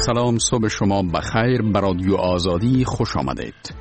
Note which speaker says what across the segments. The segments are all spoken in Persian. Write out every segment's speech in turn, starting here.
Speaker 1: سلام، صبح شما بخیر. به رادیو آزادی خوش آمدید.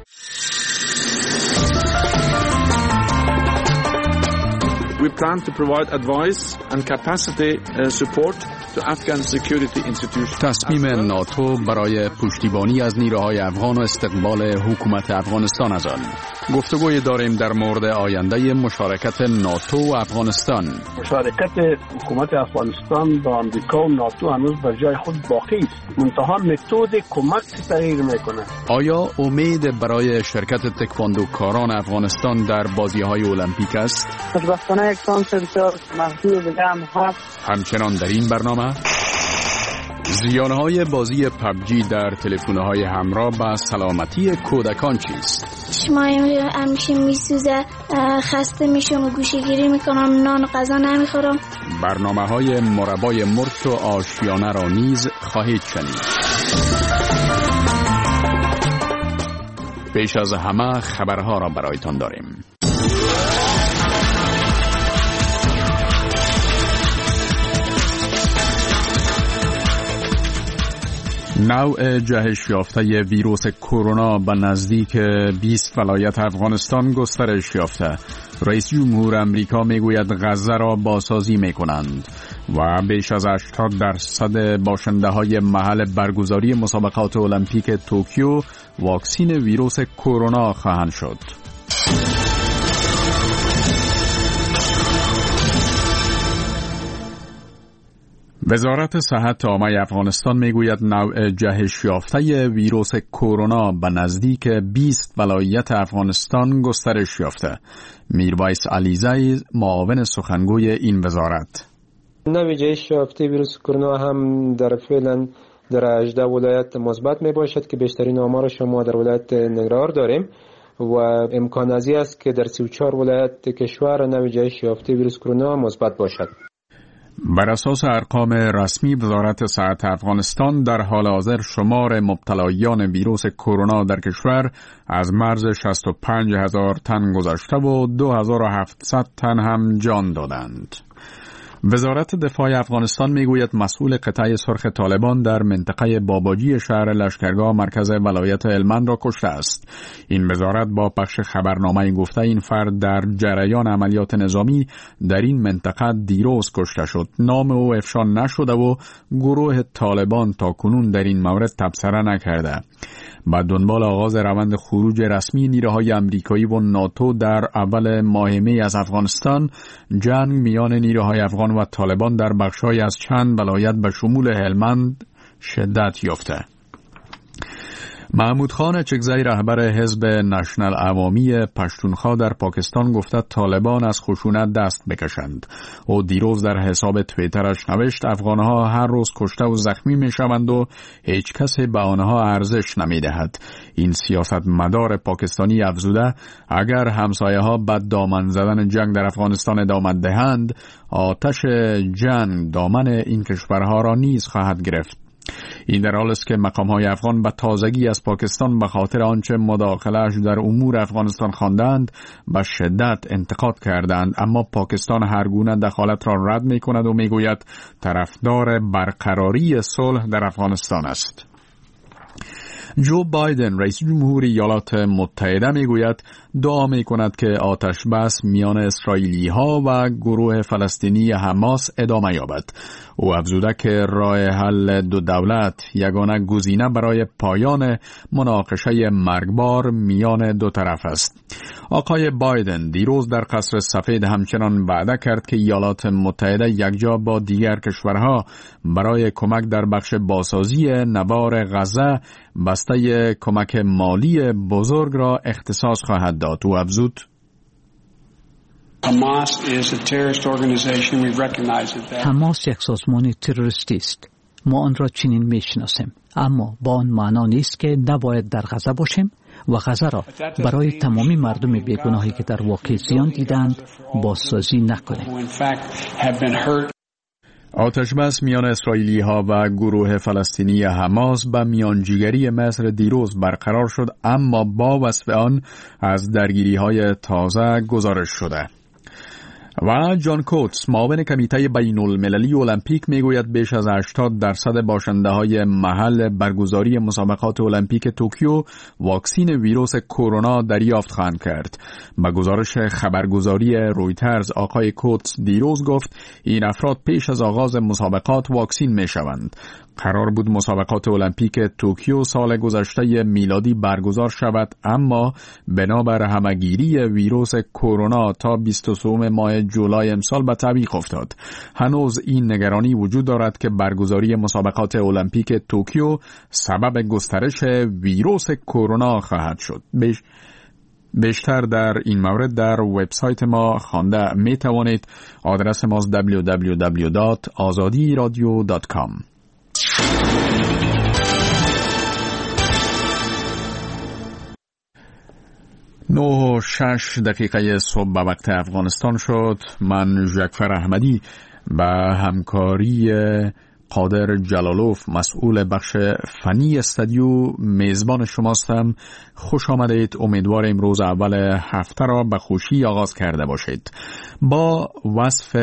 Speaker 2: We plan to provide advice and capacity support to Afghan security institutions.
Speaker 1: تصمیم ناتو برای پشتیبانی از نیروهای افغان و استقبال حکومت افغانستان از آن. گفتگوی داریم در مورد آینده مشارکت ناتو و افغانستان.
Speaker 3: مشارکت حکومت افغانستان با آمریکا و ناتو هنوز بر جای خود باقی است. منتها متد کمک تغییر میکنه.
Speaker 1: آیا امید برای شرکت تکواندوکاران افغانستان در بازی‌های المپیک است؟
Speaker 4: خوشبختانه یک شانس بسیار محدود دیگه هم هست.
Speaker 1: همچنان در این برنامه زیانهای بازی پبجی در تلفن‌های همراه با سلامتی کودکان چیست؟
Speaker 5: چشمایم همیشه میسوزه، خسته میشم و گوشه‌گیری میکنم، نان و غذا نمیخورم.
Speaker 1: برنامه‌های مربای مرچ و آشیانه را نیز خواهید شنید. پیش از همه خبرها را برایتان داریم. نوع جهش یافته ویروس کرونا به نزدیک 20 ولایت افغانستان گسترش یافته. رئیس جمهور امریکا میگوید غزه را بازسازی میکنند و بیش از 80% باشنده های محل برگزاری مسابقات المپیک توکیو واکسین ویروس کرونا خواهند شد. وزارت صحت عامه افغانستان میگوید نوع جهش یافته ویروس کرونا به نزدیک 20 ولایت افغانستان گسترش یافته. میرویس علیزی معاون سخنگوی این وزارت:
Speaker 6: نوع جهش یافته ویروس کرونا هم در فعلا در 18 ولایت مثبت می باشد که بیشترین آمارش ما در ولایت ننگرهار داریم و امکان ازی است که در 34 ولایت کشور نوع جهش یافته ویروس کرونا مثبت باشد.
Speaker 1: بر اساس ارقام رسمی وزارت صحت افغانستان در حال حاضر شمار مبتلایان ویروس کرونا در کشور از مرز 65,000 تن گذشته و 2,700 تن هم جان دادند. وزارت دفاع افغانستان میگوید مسئول قطعه سرخ طالبان در منطقه باباجی شهر لشکرگاه مرکز ولایت هلمند را کشته است. این وزارت با پخش خبرنامه گفته این فرد در جریان عملیات نظامی در این منطقه دیروز کشته شد. نام او افشا نشده و گروه طالبان تا کنون در این مورد تبصره نکرده. با دنبال آغاز روند خروج رسمی نیروهای امریکایی و ناتو در اول ماه می از افغانستان، جنگ میان نیروهای افغان و طالبان در بخش‌های از چند ولایت به شمول هلمند شدت یافته. محمود خان چکزی رهبر حزب نشنل عوامی پشتونخوا در پاکستان گفته طالبان از خشونت دست بکشند. او دیروز در حساب توییترش نوشت افغانها هر روز کشته و زخمی می شوند و هیچ کسی به آنها ارزش نمی دهد. این سیاست مدار پاکستانی افزوده اگر همسایه ها به دامن زدن جنگ در افغانستان ادامه دهند، آتش جنگ دامن این کشورها را نیز خواهد گرفت. این در حالی است که مقام‌های افغان به تازگی از پاکستان به خاطر آنچه مداخله‌اش در امور افغانستان خواندند به شدت انتقاد کردند، اما پاکستان هر گونه دخالت را رد می‌کند و می‌گوید طرفدار برقراری صلح در افغانستان است. جو بایدن رئیس جمهور ایالات متحده میگوید دعا میکند که آتش بس میان اسرائیلی ها و گروه فلسطینی حماس ادامه یابد. او افزوده که راه حل دو دولت یگانه گزینه برای پایان مناقشه مرگبار میان دو طرف است. آقای بایدن دیروز در قصر سفید همچنان وعده کرد که ایالات متحده یکجا با دیگر کشورها برای کمک در بخش بازسازی نوار غزه بسته کمک مالی بزرگ را اختصاص خواهد داد. او افزود:
Speaker 7: حماس یک سازمان تروریستی است. ما آن را چنین میشناسیم، اما با آن معنا نیست که نباید در غزه باشیم و غزه را برای تمامی مردم بیگناهی که در واقع زیان دیدند بازسازی نکنیم.
Speaker 1: آتش بس میان اسرائیلی ها و گروه فلسطینی حماس به میانجیگری مصر دیروز برقرار شد، اما با وصف آن از درگیری های تازه گزارش شده. و جان کوتس معاون کمیته بین المللی المپیک میگوید بیش از 80% باشنده های محل برگزاری مسابقات المپیک توکیو واکسین ویروس کرونا دریافت خواهند کرد. با گزارش خبرگزاری رویترز آقای کوتس دیروز گفت این افراد پیش از آغاز مسابقات واکسین می شوند. قرار بود مسابقات المپیک توکیو سال گذشته میلادی برگزار شود، اما بنابر همگیری ویروس کرونا تا 23 ماه جولای امسال به تعویق افتاد. هنوز این نگرانی وجود دارد که برگزاری مسابقات المپیک توکیو سبب گسترش ویروس کرونا خواهد شد. بیشتر در این مورد در وبسایت ما خوانده می توانید. آدرس ما www.azadiradio.com. 9:06 صبح به وقت افغانستان شد. من جعفر احمدی به همکاری قادر جلالوف مسئول بخش فنی استودیو میزبان شماستم. خوش آمدید. امیدوار امروز اول هفته را به خوشی آغاز کرده باشید. با وصف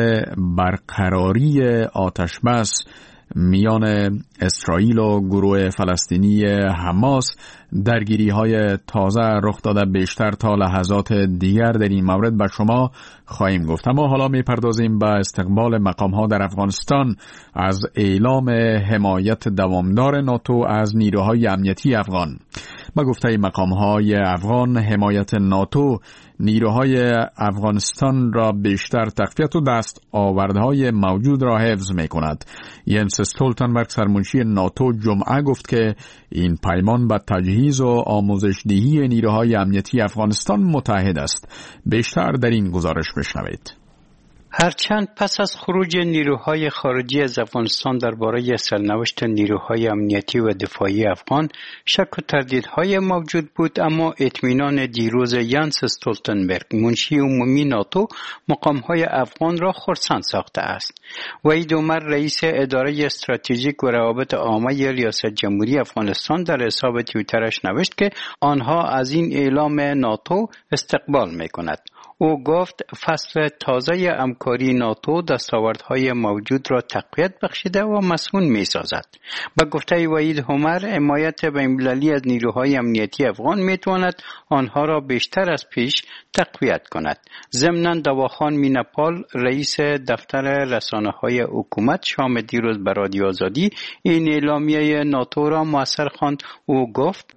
Speaker 1: برقراری آتش بس میان اسرائیل و گروه فلسطینی حماس درگیری های تازه رخ داده بیشتر تا لحظات دیگر در این مورد به شما خواهیم گفت. اما حالا میپردازیم به استقبال مقام ها در افغانستان از اعلام حمایت دوامدار ناتو از نیروهای امنیتی افغان. با گفته مقام های افغان، حمایت ناتو نیروهای افغانستان را بیشتر تقویت و دست آوردهای موجود را حفظ می کند. ینس استولتنبرگ سرمنشی ناتو جمعه گفت که این پیمان به تجهیز و آموزش دهی نیروهای امنیتی افغانستان متحد است. بیشتر در این گزارش بشنوید.
Speaker 8: هرچند پس از خروج نیروهای خارجی از افغانستان درباره سرنوشت نیروهای امنیتی و دفاعی افغان شک و تردیدهای موجود بود، اما اطمینان دیروز ینس استولتنبرگ منشی عمومی ناتو مقامهای افغان را خرسند ساخته است. وحید عمر رئیس اداره استراتژیک و روابط عامه ریاست جمهوری افغانستان در حساب توییترش نوشت که آنها از این اعلام ناتو استقبال می‌کند. او گفت فصل تازه همکاری ناتو دستاوردهای موجود را تقویت بخشیده و مسئول می‌سازد. با گفته وحید عمر، حمایت بین‌المللی از نیروهای امنیتی افغان می‌تواند آنها را بیشتر از پیش تقویت کند. ضمناً دواخان میناپال رئیس دفتر رسانه‌های حکومت شام دیروز به رادیو آزادی این اعلامیه ناتو را مؤثر خواند. او گفت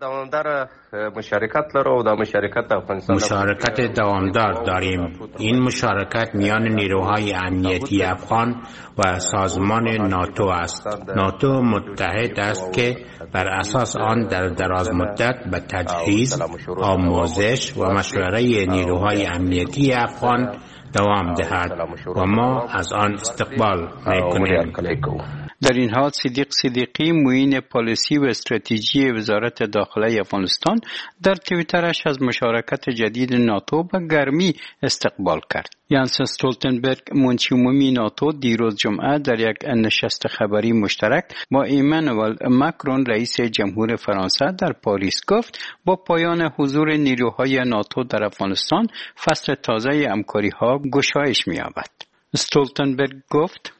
Speaker 9: مشارکت دوامدار داریم. این مشارکت میان نیروهای امنیتی افغان و سازمان ناتو است. ناتو متحد است که بر اساس آن در دراز مدت به تجهیز، آموزش و مشوره نیروهای امنیتی افغان دوام دهد و ما از آن استقبال می‌کنیم.
Speaker 8: در این حال صدیق صدیقی معین پالیسی و استراتژی وزارت داخله افغانستان در توییترش از مشارکت جدید ناتو به گرمی استقبال کرد. ینس استولتنبرگ منشی عمومی ناتو دیروز جمعه در یک نشست خبری مشترک با ایمانوئل ماکرون رئیس جمهور فرانسه در پاریس گفت با پایان حضور نیروهای ناتو در افغانستان فصل تازه همکاری‌ها گشایش می‌یابد. استولتنبرگ گفت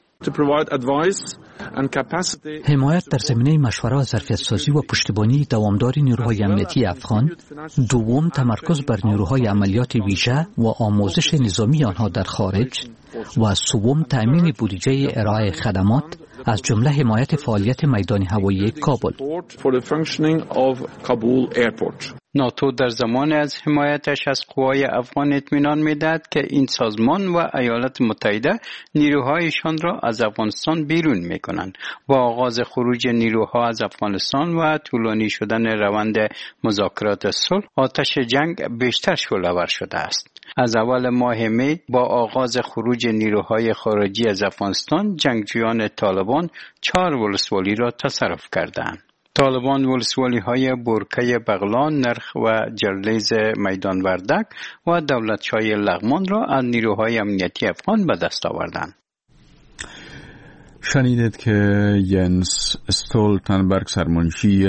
Speaker 7: حمایت در زمینه مشوره، ظرفیت‌سازی و پشتیبانی دوامدار نیروهای امنیتی افغان. دوم، تمرکز بر نیروهای عملیات ویژه و آموزش نظامی آنها در خارج. و سوم، تأمین بودجه ارائه خدمات از جمله حمایت فعالیت میدان هوایی کابل.
Speaker 8: ناتو در زمان از حمایتش از قوای افغان اطمینان می‌دهد که این سازمان و ایالات متحده نیروهایشان را از افغانستان بیرون می‌کنند. با آغاز خروج نیروها از افغانستان و طولانی شدن روند مذاکرات صلح، آتش جنگ بیشتر شعله‌ور شده است. از اول ماه می با آغاز خروج نیروهای خارجی از افغانستان، جنگجویان طالبان 4 ولسوالی را تصرف کردند. طالبان ولسوالی‌های برکه بغلان، نرخ و جرلیز میدان وردک و دولتشاه لغمان را از نیروهای امنیتی افغان به دست آوردند.
Speaker 1: شنیدید که ینس استولتنبرگ سرمنشی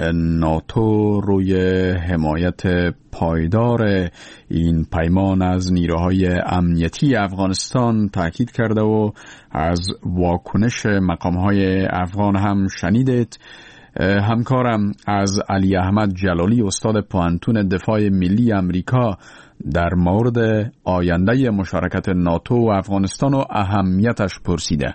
Speaker 1: ناتو روی حمایت پایدار این پیمان از نیروهای امنیتی افغانستان تاکید کرده و از واکنش مقامهای افغان هم شنیدید. همکارم از علی احمد جلالی استاد پوهنتون دفاع ملی امریکا در مورد آینده مشارکت ناتو و افغانستان و اهمیتش پرسیده.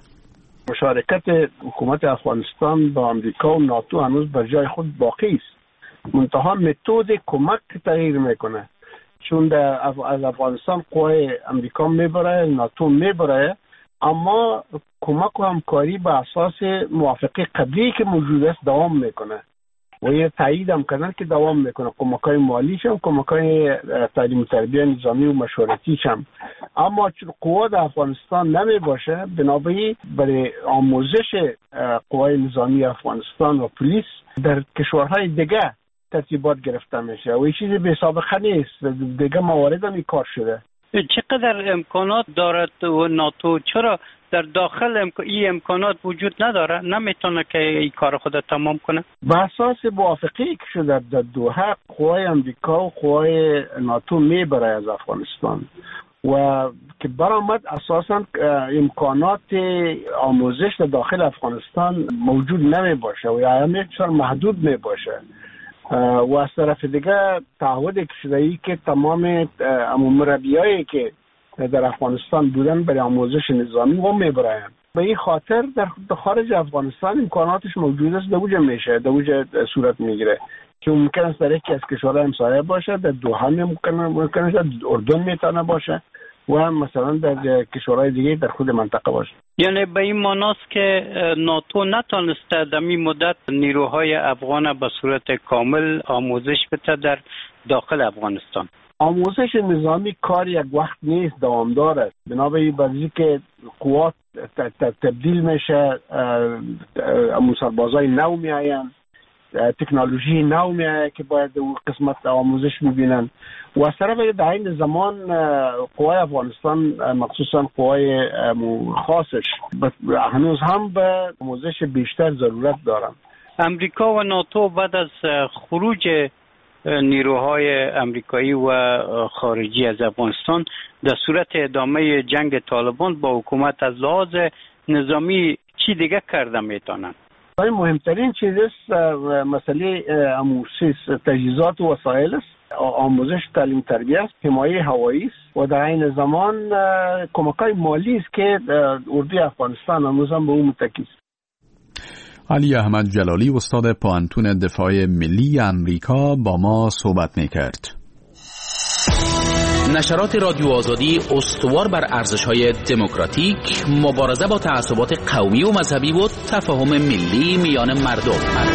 Speaker 3: مشارکت حکومت افغانستان با امریکا و ناتو هنوز بر جای خود باقی است. منتها متد کمک تغییر میکنه، چون از افغانستان قوای امریکا میبره، ناتو میبره، اما کمک و همکاری به اساس موافقه قبلی که موجود است دوام میکنه و یه تایید هم کردن که دوام میکنه. کمک‌های مالیش هم، کمک‌های تعلیم و تربیت نظامی و مشورتیش هم. اما چون قوا در افغانستان نمی باشه، بنابراین برای آموزش قوای نظامی افغانستان و پلیس در کشورهای دیگه ترتیبات گرفته میشه و این چیزی بی سابقه نیست. دیگه موارد هم این کار شده.
Speaker 8: چقدر امکانات دارد و ناتو چرا در داخل این امکانات وجود نداره؟ نمیتونه که این کار خود تمام کنه؟
Speaker 3: به اساس موافقه‌ای که شده در دوحه، قوای امریکا و قوای ناتو میبره از افغانستان و که برآمد اساسا امکانات آموزش در داخل افغانستان موجود نمی باشه و یا همیشه محدود می باشه و از طرف دیگه تعهد که شده ای که تمام مربیایی که در افغانستان بودن برای آموزش نظامی و میبراین. به این خاطر در خارج افغانستان امکاناتش موجود است، در وجه میشه، در وجه صورت میگیره که ممکن است در یکی از کشورهای همسایه باشه، در دوحه ممکن است، در اردن میتونه باشه و مثلا در کشورهای دیگه در خود منطقه باشه.
Speaker 8: یعنی به این معناست که ناتو نتونسته در این مدت نیروهای افغان به صورت کامل آموزش بده در داخل افغانستان.
Speaker 3: آموزش نظامی کار یک وقت نیست، دوامدار است. بنابراین بعضی که قوات تبدیل میشه، سربازای نو میآیند، تکنولوژی نو میآید که باید اون قسمت آموزش میبینن و از طرف در این زمان قوای افغانستان مخصوصا قوای خاصش هنوز هم به آموزش بیشتر ضرورت دارن.
Speaker 8: امریکا و ناتو بعد از خروج نیروهای امریکایی و خارجی از افغانستان در صورت ادامه جنگ طالبان با حکومت از لحاظ نظامی چی دیگه کرده میتونن؟
Speaker 3: مهمترین چیز است مسئله تجهیزات و وسایل است، آموزش تعلیم تربیت است، حمایه هوایی است و در این زمان کمک‌های مالی است که اردوی افغانستان هنوز هم به اون متکی است.
Speaker 1: علی احمد جلالی استاد پوهنتون دفاع ملی امریکا با ما صحبت می‌کرد.
Speaker 10: نشرات رادیو آزادی استوار بر ارزش‌های دموکراتیک، مبارزه با تعصبات قومی و مذهبی و تفاهم ملی میان مردم.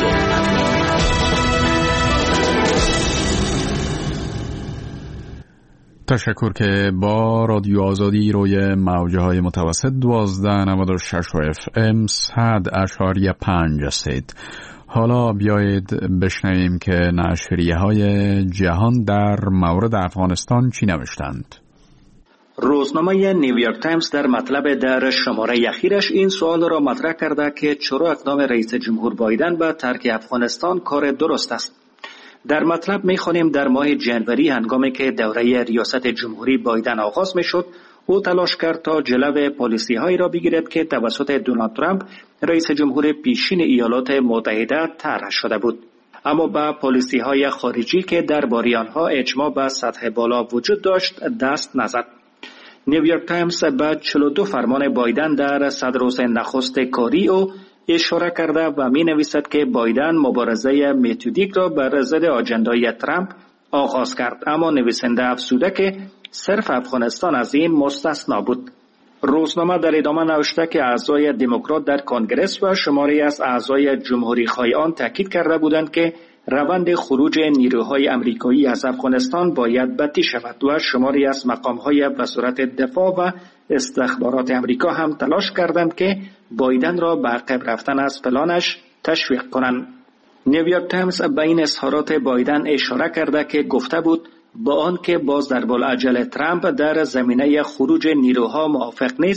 Speaker 1: تشکر که با رادیو آزادی روی موجه‌های متوسط 1296 و FM 100.5 هستید. حالا بیایید بشنویم که نشریه‌های جهان در مورد افغانستان چی نوشتند.
Speaker 11: روزنامه نیویورک تایمز در مطلب در شماره اخیرش این سوال را مطرح کرده که چرا اقدام رئیس جمهور بایدن به ترک افغانستان کار درست است. در مطلب می‌خوانیم در ماه جنوری هنگامی که دوره ریاست جمهوری بایدن آغاز می‌شد، او تلاش کرد تا جلو پالیسی‌هایی را بگیرد که توسط دونالد ترامپ رئیس جمهور پیشین ایالات متحده طرح شده بود. اما با پالیسی‌های خارجی که درباره آنها اجماع به سطح بالا وجود داشت دست نزد. نیویورک تایمز به 42 فرمان بایدن در 100 روز نخست کاری او اشاره کرده و می نویسد که بایدن مبارزه متدیک را بر ضد آجندای ترامپ آغاز کرد، اما نویسنده افزوده که صرف افغانستان از این مستثنا بود. روزنامه در ادامه نوشته که اعضای دموکرات در کنگرس و شماری از اعضای جمهوری خواهی آن تاکید کرده بودند که روند خروج نیروهای امریکایی از افغانستان باید بدی شود و شماری از مقام‌های وزارت دفاع و استخبارات امریکا هم تلاش کردند که بایدن را به عقب رفتن از پلانش تشویق کنند. نیویورک تایمز به این اظهارات بایدن اشاره کرده که گفته بود با آنکه باز در بالعجل ترامپ در زمینه خروج نیروها موافق نیست،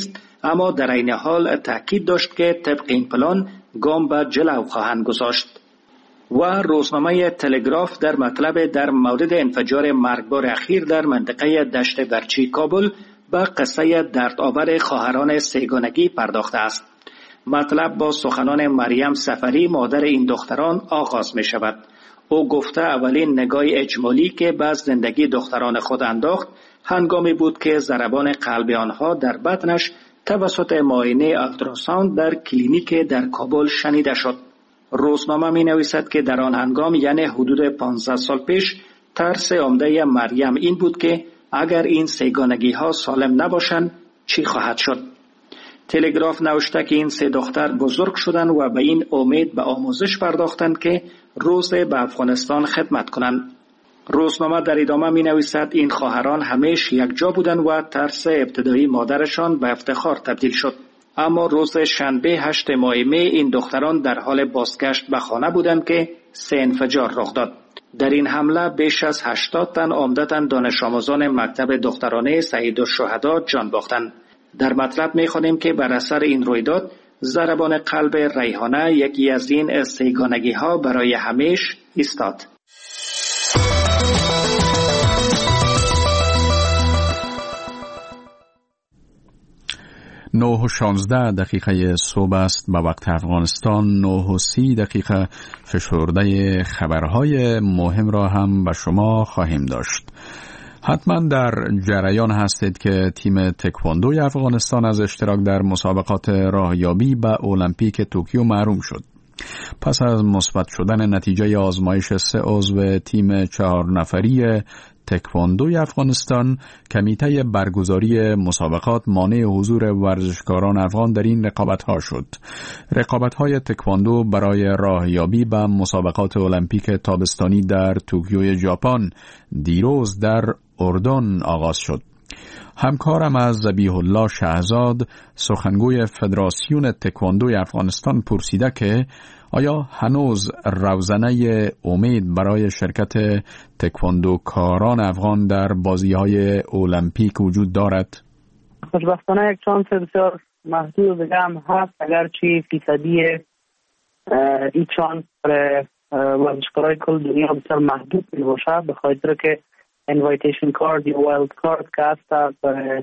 Speaker 11: اما در این حال تاکید داشت که طبق این پلان گام به جلو خواهند گذاشت. و روزنامه تلگراف در مطلب در مورد انفجار مرگبار اخیر در منطقه دشت برچی کابل به قصه دردآور خواهران سه‌گانگی پرداخته است. مطلب با سخنان مریم سفری مادر این دختران آغاز می شود. او گفته اولین نگاه اجمالی که به زندگی دختران خود انداخت هنگامی بود که ضربان قلب آنها در بطنش توسط معاینه آلتراساوند در کلینیک در کابل شنیده شد. روزنامه می نویسد که در آن هنگام یعنی حدود 15 سال پیش ترس عمده مریم این بود که اگر این سه‌گانگی ها سالم نباشند چی خواهد شد. تلگراف نوشته که این 3 دختر بزرگ شدند و به این امید به آموزش پرداختند که روز به افغانستان خدمت کنند. روزنامه در ادامه می نویسد این خواهران همیشه یک جا بودند و ترس ابتدایی مادرشان به افتخار تبدیل شد. اما روز شنبه 8 ماه می این دختران در حال بازگشت به خانه بودند که 3 انفجار رخ داد. در این حمله بیش از 80 تن عمدتاً دانش آموزان مکتب دخترانه سید الشهدا جان باختند. در مطلب می خوانیم که بر اثر این رویداد ضربان قلب ریحانه یکی از این سه‌گانگی ها برای همیشه ایستاد.
Speaker 1: 9:16 صبح است به وقت افغانستان. 9:30 فشرده خبرهای مهم را هم به شما خواهیم داشت. حتما در جریان هستید که تیم تکواندوی افغانستان از اشتراک در مسابقات راهیابی به المپیک توکیو محروم شد. پس از مثبت شدن نتیجه آزمایش 3 عضو تیم 4 نفری تکواندوی افغانستان، کمیته برگزاری مسابقات مانع حضور ورزشکاران افغان در این رقابت‌ها شد. رقابت‌های تکواندو برای راهیابی به مسابقات المپیک تابستانی در توکیوی ژاپن دیروز در اردن آغاز شد. همکارم از ذبیح الله شهزاد، سخنگوی فدراسیون تکواندوی افغانستان، پرسیده که آیا هنوز روزنه امید برای شرکت تکواندوکاران افغان در بازی‌های المپیک وجود دارد؟
Speaker 4: خوشبختانه یک شانس بسیار محدود دیگه هم هست، اگرچه فیصدی این شانس برای ورزشکارای کل دنیا بسیار محدود می باشد، به خاطر که انوایتیشن کارد یا وایلد کارد که هست برای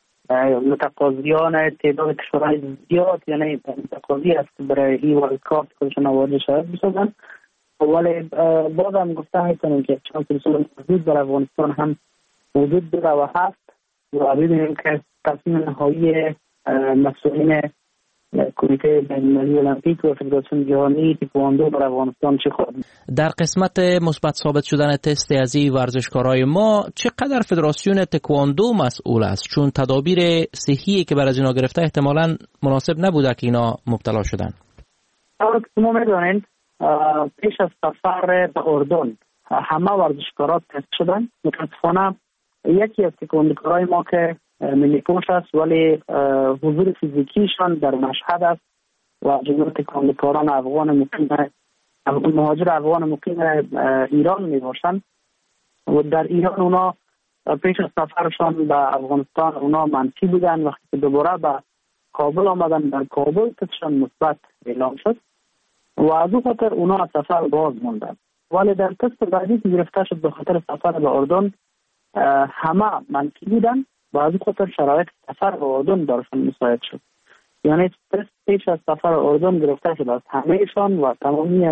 Speaker 4: متقاضیان تعداد کشورهای زیاد، یعنی متقاضی است برای این وایلد کارد خودشان آورده شود بسازن. ولی باز هم گفته هستم که چند بسیار محدود برای افغانستان هم وجود داره و هست و ببینیم که تصمیم نهایی مسئولین کمیته بین‌المللی المپیک و فدراسیون جهانی تکواندو برای افغانستان چه خواهد.
Speaker 12: در قسمت مثبت ثابت شدن تست از این ورزشکارای ما چقدر فدراسیون تکواندو مسئول است؟ چون تدابیر صحی که برای اینا گرفته احتمالاً مناسب نبوده که اینا مبتلا شدن.
Speaker 4: اما شما می‌دانید پیش از سفر به اردن همه ورزشکارا تست شدن. متاسفانه یکی از تکواندوکارای ما که ملی پوش است ولی حضور فیزیکیشان در مشهد است و جمهور تکواندوکاران افغان مهاجر افغان مقیم ایران می باشند و در ایران اونا پیش از سفرشان به افغانستان اونا منفی بودن. وقتی که دوباره به کابل آمدن در کابل تستشان مثبت اعلام شد و از اون خاطر اونا از سفر باز موندن. ولی در تست بعدی که گرفته شد به خاطر سفر به اردن همه منفی بودن و از این خاطر شرایط سفر به اردن برشان مساعد شد. یعنی تست پیش از سفر اردن گرفته شد از همهشان و تمامی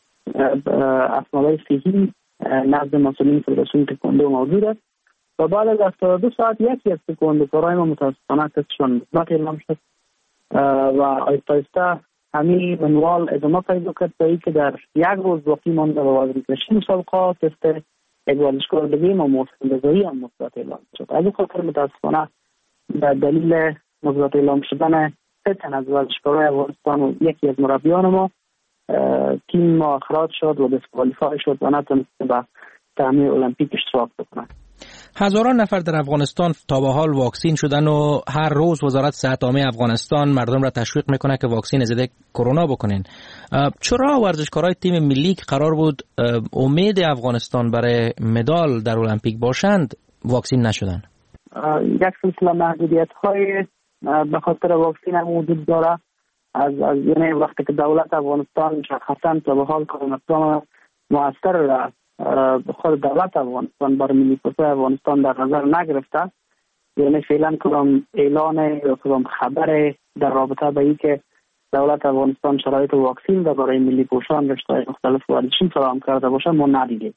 Speaker 4: اسنادهای صحی نزد مسئولین فدراسیون تکواندو موجود است و بعد از 72 ساعت یکی از تکواندوکارای ما متاسفانه تستشان مثبت اعلام شد و آهسته آهسته همین منوال ادامه پیدا کرد تا اینکه در یک روز باقی مانده به بازگشت مسابقات تست یک ورزشکار دیگه ما محسن رضایی هم مثبت اعلام شد. از این خاطر متاسفانه به دلیل مثبت اعلام شدن 3 تن از ورزشکارای افغانستان و یکی از مربیان ما تیم ما اخراج شد و دیسکوالیفای شد و نتونست به تأمین المپیک اشتراک بکنه.
Speaker 12: هزاران نفر در افغانستان تا به حال واکسین شدن و هر روز وزارت صحت عامه افغانستان مردم را تشویق میکنه که واکسین ضد کرونا بکنین. چرا ورزشکارای تیم ملی که قرار بود امید افغانستان برای مدال در المپیک باشند واکسین نشدن؟
Speaker 4: یک سلسله محدودیت‌های به خاطر واکسین هم وجود داره. از یعنی وقتی که دولت افغانستان شخصا تا به حال کدام اقدام مؤثر را خود دولت افغانستان برای ملی پوشش افغانستان در نظر نگرفته، یعنی فعلا کدام اعلان یا کدام خبر در رابطه با این که دولت افغانستان شرایط واکسین را برای ملی پوشان رشته‌های مختلف ورزشی فراهم کرده باشه ما ندیدیم.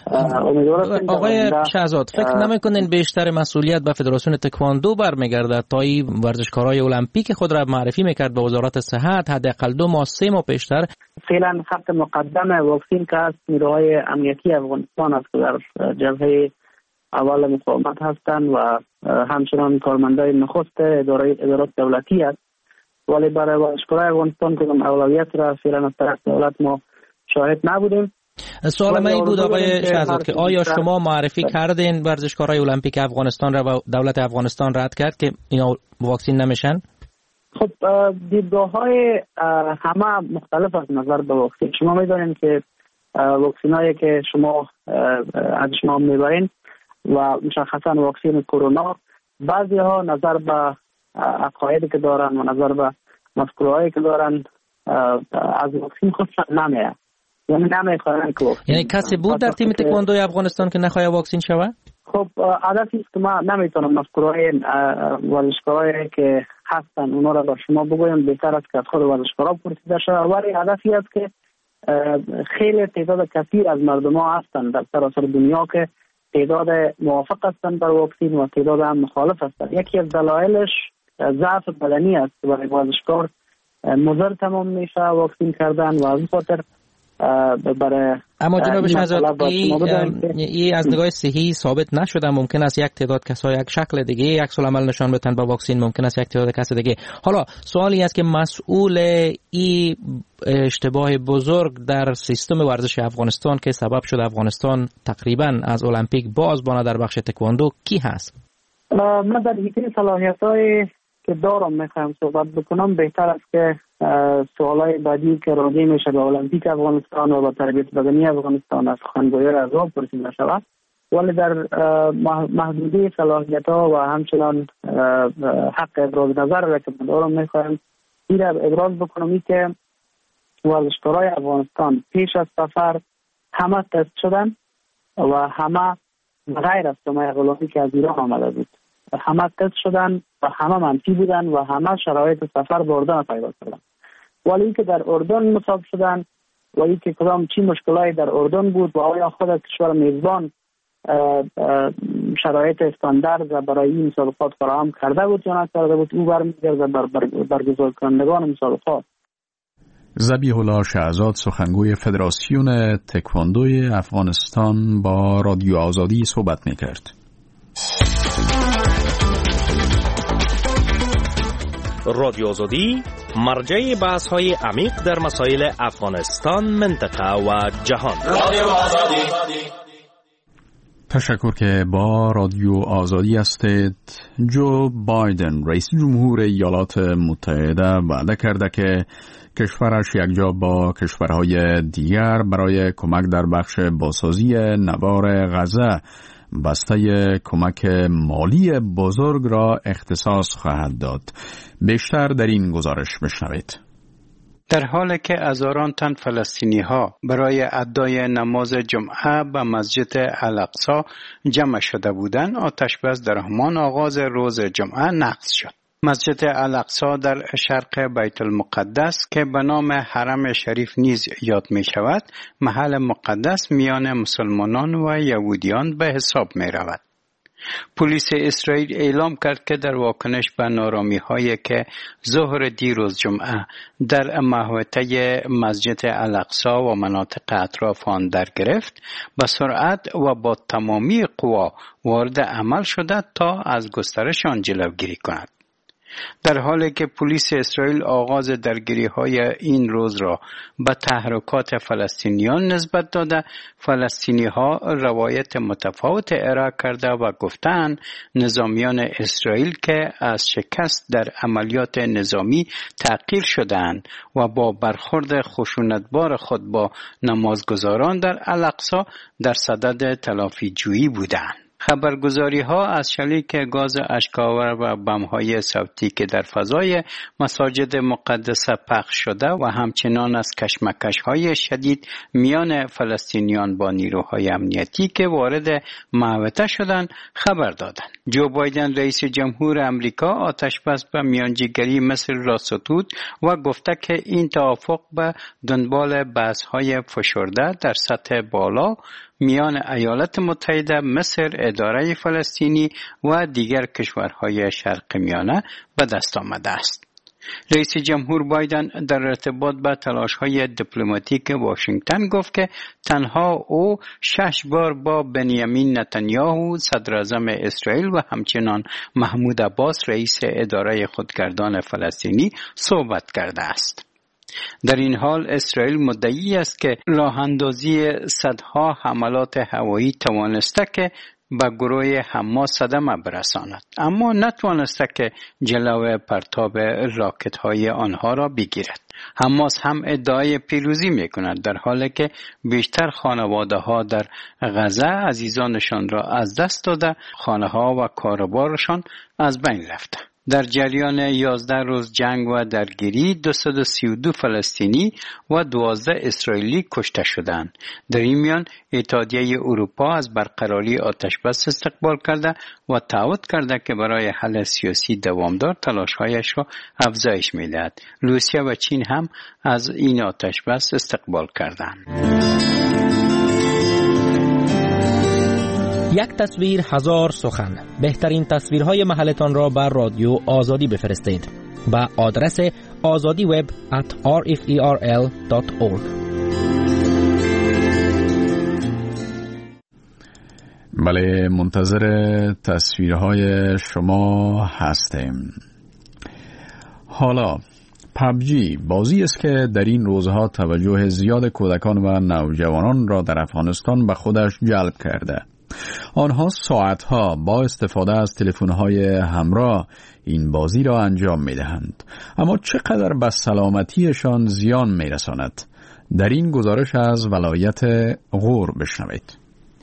Speaker 12: آقای شهزاد، فکر نمی‌کنین بیشتر مسئولیت به فدراسیون تکواندو برمیگرده تا این ورزشکارای المپیک خود را معرفی میکرد به وزارت صحت حداقل 2 ماه 3 ماه پیشتر؟
Speaker 4: فعلا خط مقدم واکسین که از نیروهای امنیتی افغانستان است که در جبهه اول مقاومت هستند و همچنان کارمندای نخست ادارات دولتی است، ولی برای ورزشکارای افغانستان که اولویت را فعلا از طرف دولت ما شاهد نبودیم.
Speaker 12: سوال من این بود آقای شهزاد که آیا شما معرفی کردین ورزشکارای المپیک افغانستان را و دولت افغانستان رد کرد که اینا واکسین نمیشن؟
Speaker 4: خب دیدگاه‌های همه مختلف از نظر به واکسین. شما می‌دونید که واکسینایی که شما از شما می‌برین و مشخصا واکسین کرونا، بعضی‌ها نظر به عقایدی که دارن و نظر به مفکورهایی که دارن از واکسین خودشان نمیاد، یعنی نمیخوان که
Speaker 12: یعنی کسی بود در تیم تکواندوی افغانستان که نخواد واکسین شود؟
Speaker 4: خب هدفی است که ما نمیتونم مفکورهای ورزشکارایی که هستن اونا را به شما بگویم، بهتر است که از خود ورزشکارا پرسیده شود، ولی هدفی است که خیلی تعداد کثیر از مردم ها هستن در سراسر دنیا که تعداد موافق هستن بر واکسین و تعداد هم مخالف هستن. یکی از دلایلش ضعف بدنی است که برای ورزشکار مضر تمام میشه واکسین کردن و از این خاطر برای
Speaker 12: اما جناب شهزاد این از نگاه صحی ثابت نشده. ممکن است یک تعداد کسا یک شکل دیگه یک عمل نشان بدن با واکسین، ممکن است یک تعداد کس دیگه. حالا سوالی است که مسئول این اشتباه بزرگ در سیستم ورزش افغانستان که سبب شد افغانستان تقریبا از المپیک باز بانه در بخش تکواندو کی هست؟
Speaker 4: من در حیطه صلاحیت‌های که دارم میخوایم صحبت بکنم. بهتر است که سوالای بعدی که راجع میشه به المپیک افغانستان و به تربیت بدنی افغانستان از سخنگوی اعضا پرسیده شود، ولی در محدوده صلاحیت‌ها و همچنان حق ابراز نظر را که دارم میخوایم این را ابراز بکنم این که ورزشکارای افغانستان پیش از سفر همه تست شدن و همه غیر از سمیه غلامی که از ایران آمده بود همه تست شدن و همه منفی بودن و همه شرایط سفر به اردن پیدا کردن. ولی این که در اردن مصاب شدن و این که کدام چی مشکلاتی در اردن بود و آیا خود کشور میزبان شرایط استاندارد برای این مسابقات فراهم کرده بود یا نکرده بود، او برمیگرده برگزار کنندگان مسابقات.
Speaker 1: ذبیح الله شهزاد، سخنگوی فدراسیون تکواندوی افغانستان، با رادیو آزادی صحبت میکرد.
Speaker 13: رادیو آزادی مرجع بحث‌های عمیق در مسائل افغانستان، منطقه و جهان. رادیو آزادی.
Speaker 1: تشکر که با رادیو آزادی هستید. جو بایدن رئیس جمهور ایالات متحده وعده کرده که کشورش یکجا با کشورهای دیگر برای کمک در بخش بازسازی نوار غزه بسته کمک مالی بزرگ را اختصاص خواهد داد. بیشتر در این گزارش بشنوید.
Speaker 8: در حالی که هزاران تن فلسطینی ها برای ادای نماز جمعه به مسجد الاقصی جمع شده بودند، آتش بس در همان آغاز روز جمعه نقض شد. مسجد الاقصی در شرق بیت المقدس که به نام حرم شریف نیز یاد می شود، محل مقدس میان مسلمانان و یهودیان به حساب می رود. پلیس اسرائیل اعلام کرد که در واکنش به نارامی‌هایی که ظهر دیروز جمعه در محوطه مسجد الاقصی و مناطق اطراف آن در گرفت، به سرعت و با تمامی قوا وارد عمل شده تا از گسترش آن جلوگیری کند. در حالی که پلیس اسرائیل آغاز درگیری‌های این روز را به تحرکات فلسطینیان نسبت داده، فلسطینی‌ها روایت متفاوت ارائه کرده و گفتند نظامیان اسرائیل که از شکست در عملیات نظامی تغییر شدند و با برخورد خشونتبار خود با نمازگزاران در الاقصی در صدد تلافی جویی بودند. خبرگزاری ها از شلیک گاز اشک‌آور و بم‌های صوتی که در فضای مساجد مقدسه پخش شده و همچنان از کشمکش‌های شدید میان فلسطینیان با نیروهای امنیتی که وارد محوطه شدند خبر دادند. جو بایدن رئیس جمهور امریکا آتش‌بس به میانجیگری مصر را ستود و گفته که این توافق به دنبال بحث‌های فشرده در سطح بالا میان ایالات متحده، مصر، اداره فلسطینی و دیگر کشورهای شرق میانه به دست آمده است. رئیس جمهور بایدن در ارتباط به تلاش‌های دیپلماتیک واشنگتن گفت که تنها او 6 بار با بنیامین نتانیاهو صدراعظم اسرائیل و همچنان محمود عباس رئیس اداره خودگردان فلسطینی صحبت کرده است. در این حال اسرائیل مدعی است که راه اندازی صدها حملات هوایی توانسته که به گروه حماس صدمه برساند، اما نتوانسته که جلو پرتاب راکت های آنها را بگیرد. حماس هم ادعای پیروزی می کند در حالی که بیشتر خانواده ها در غزه عزیزانشان را از دست داده، خانه ها و کاروبارشان از بین رفته. در جریان 11 روز جنگ و درگیری 232 فلسطینی و 12 اسرائیلی کشته شدند. در این میان اتحادیه اروپا از برقراری آتشبس استقبال کرده و تعهد کرده که برای حل سیاسی دوامدار تلاش‌هایش را افزایش می‌دهد. روسیه و چین هم از این آتشبس استقبال کردند.
Speaker 12: یک تصویر هزار سخن. بهترین تصویرهای محلتان را بر رادیو آزادی بفرستید با آدرس azadiweb@rferl.org.
Speaker 1: بله، منتظر تصویرهای شما هستیم. حالا پابجی بازی است که در این روزها توجه زیاد کودکان و نوجوانان را در افغانستان به خودش جلب کرده. آنها ساعتها با استفاده از تلفن‌های همراه این بازی را انجام می‌دهند، اما چقدر به سلامتیشان زیان می‌رساند؟ در این گزارش از ولایت غور بشنوید.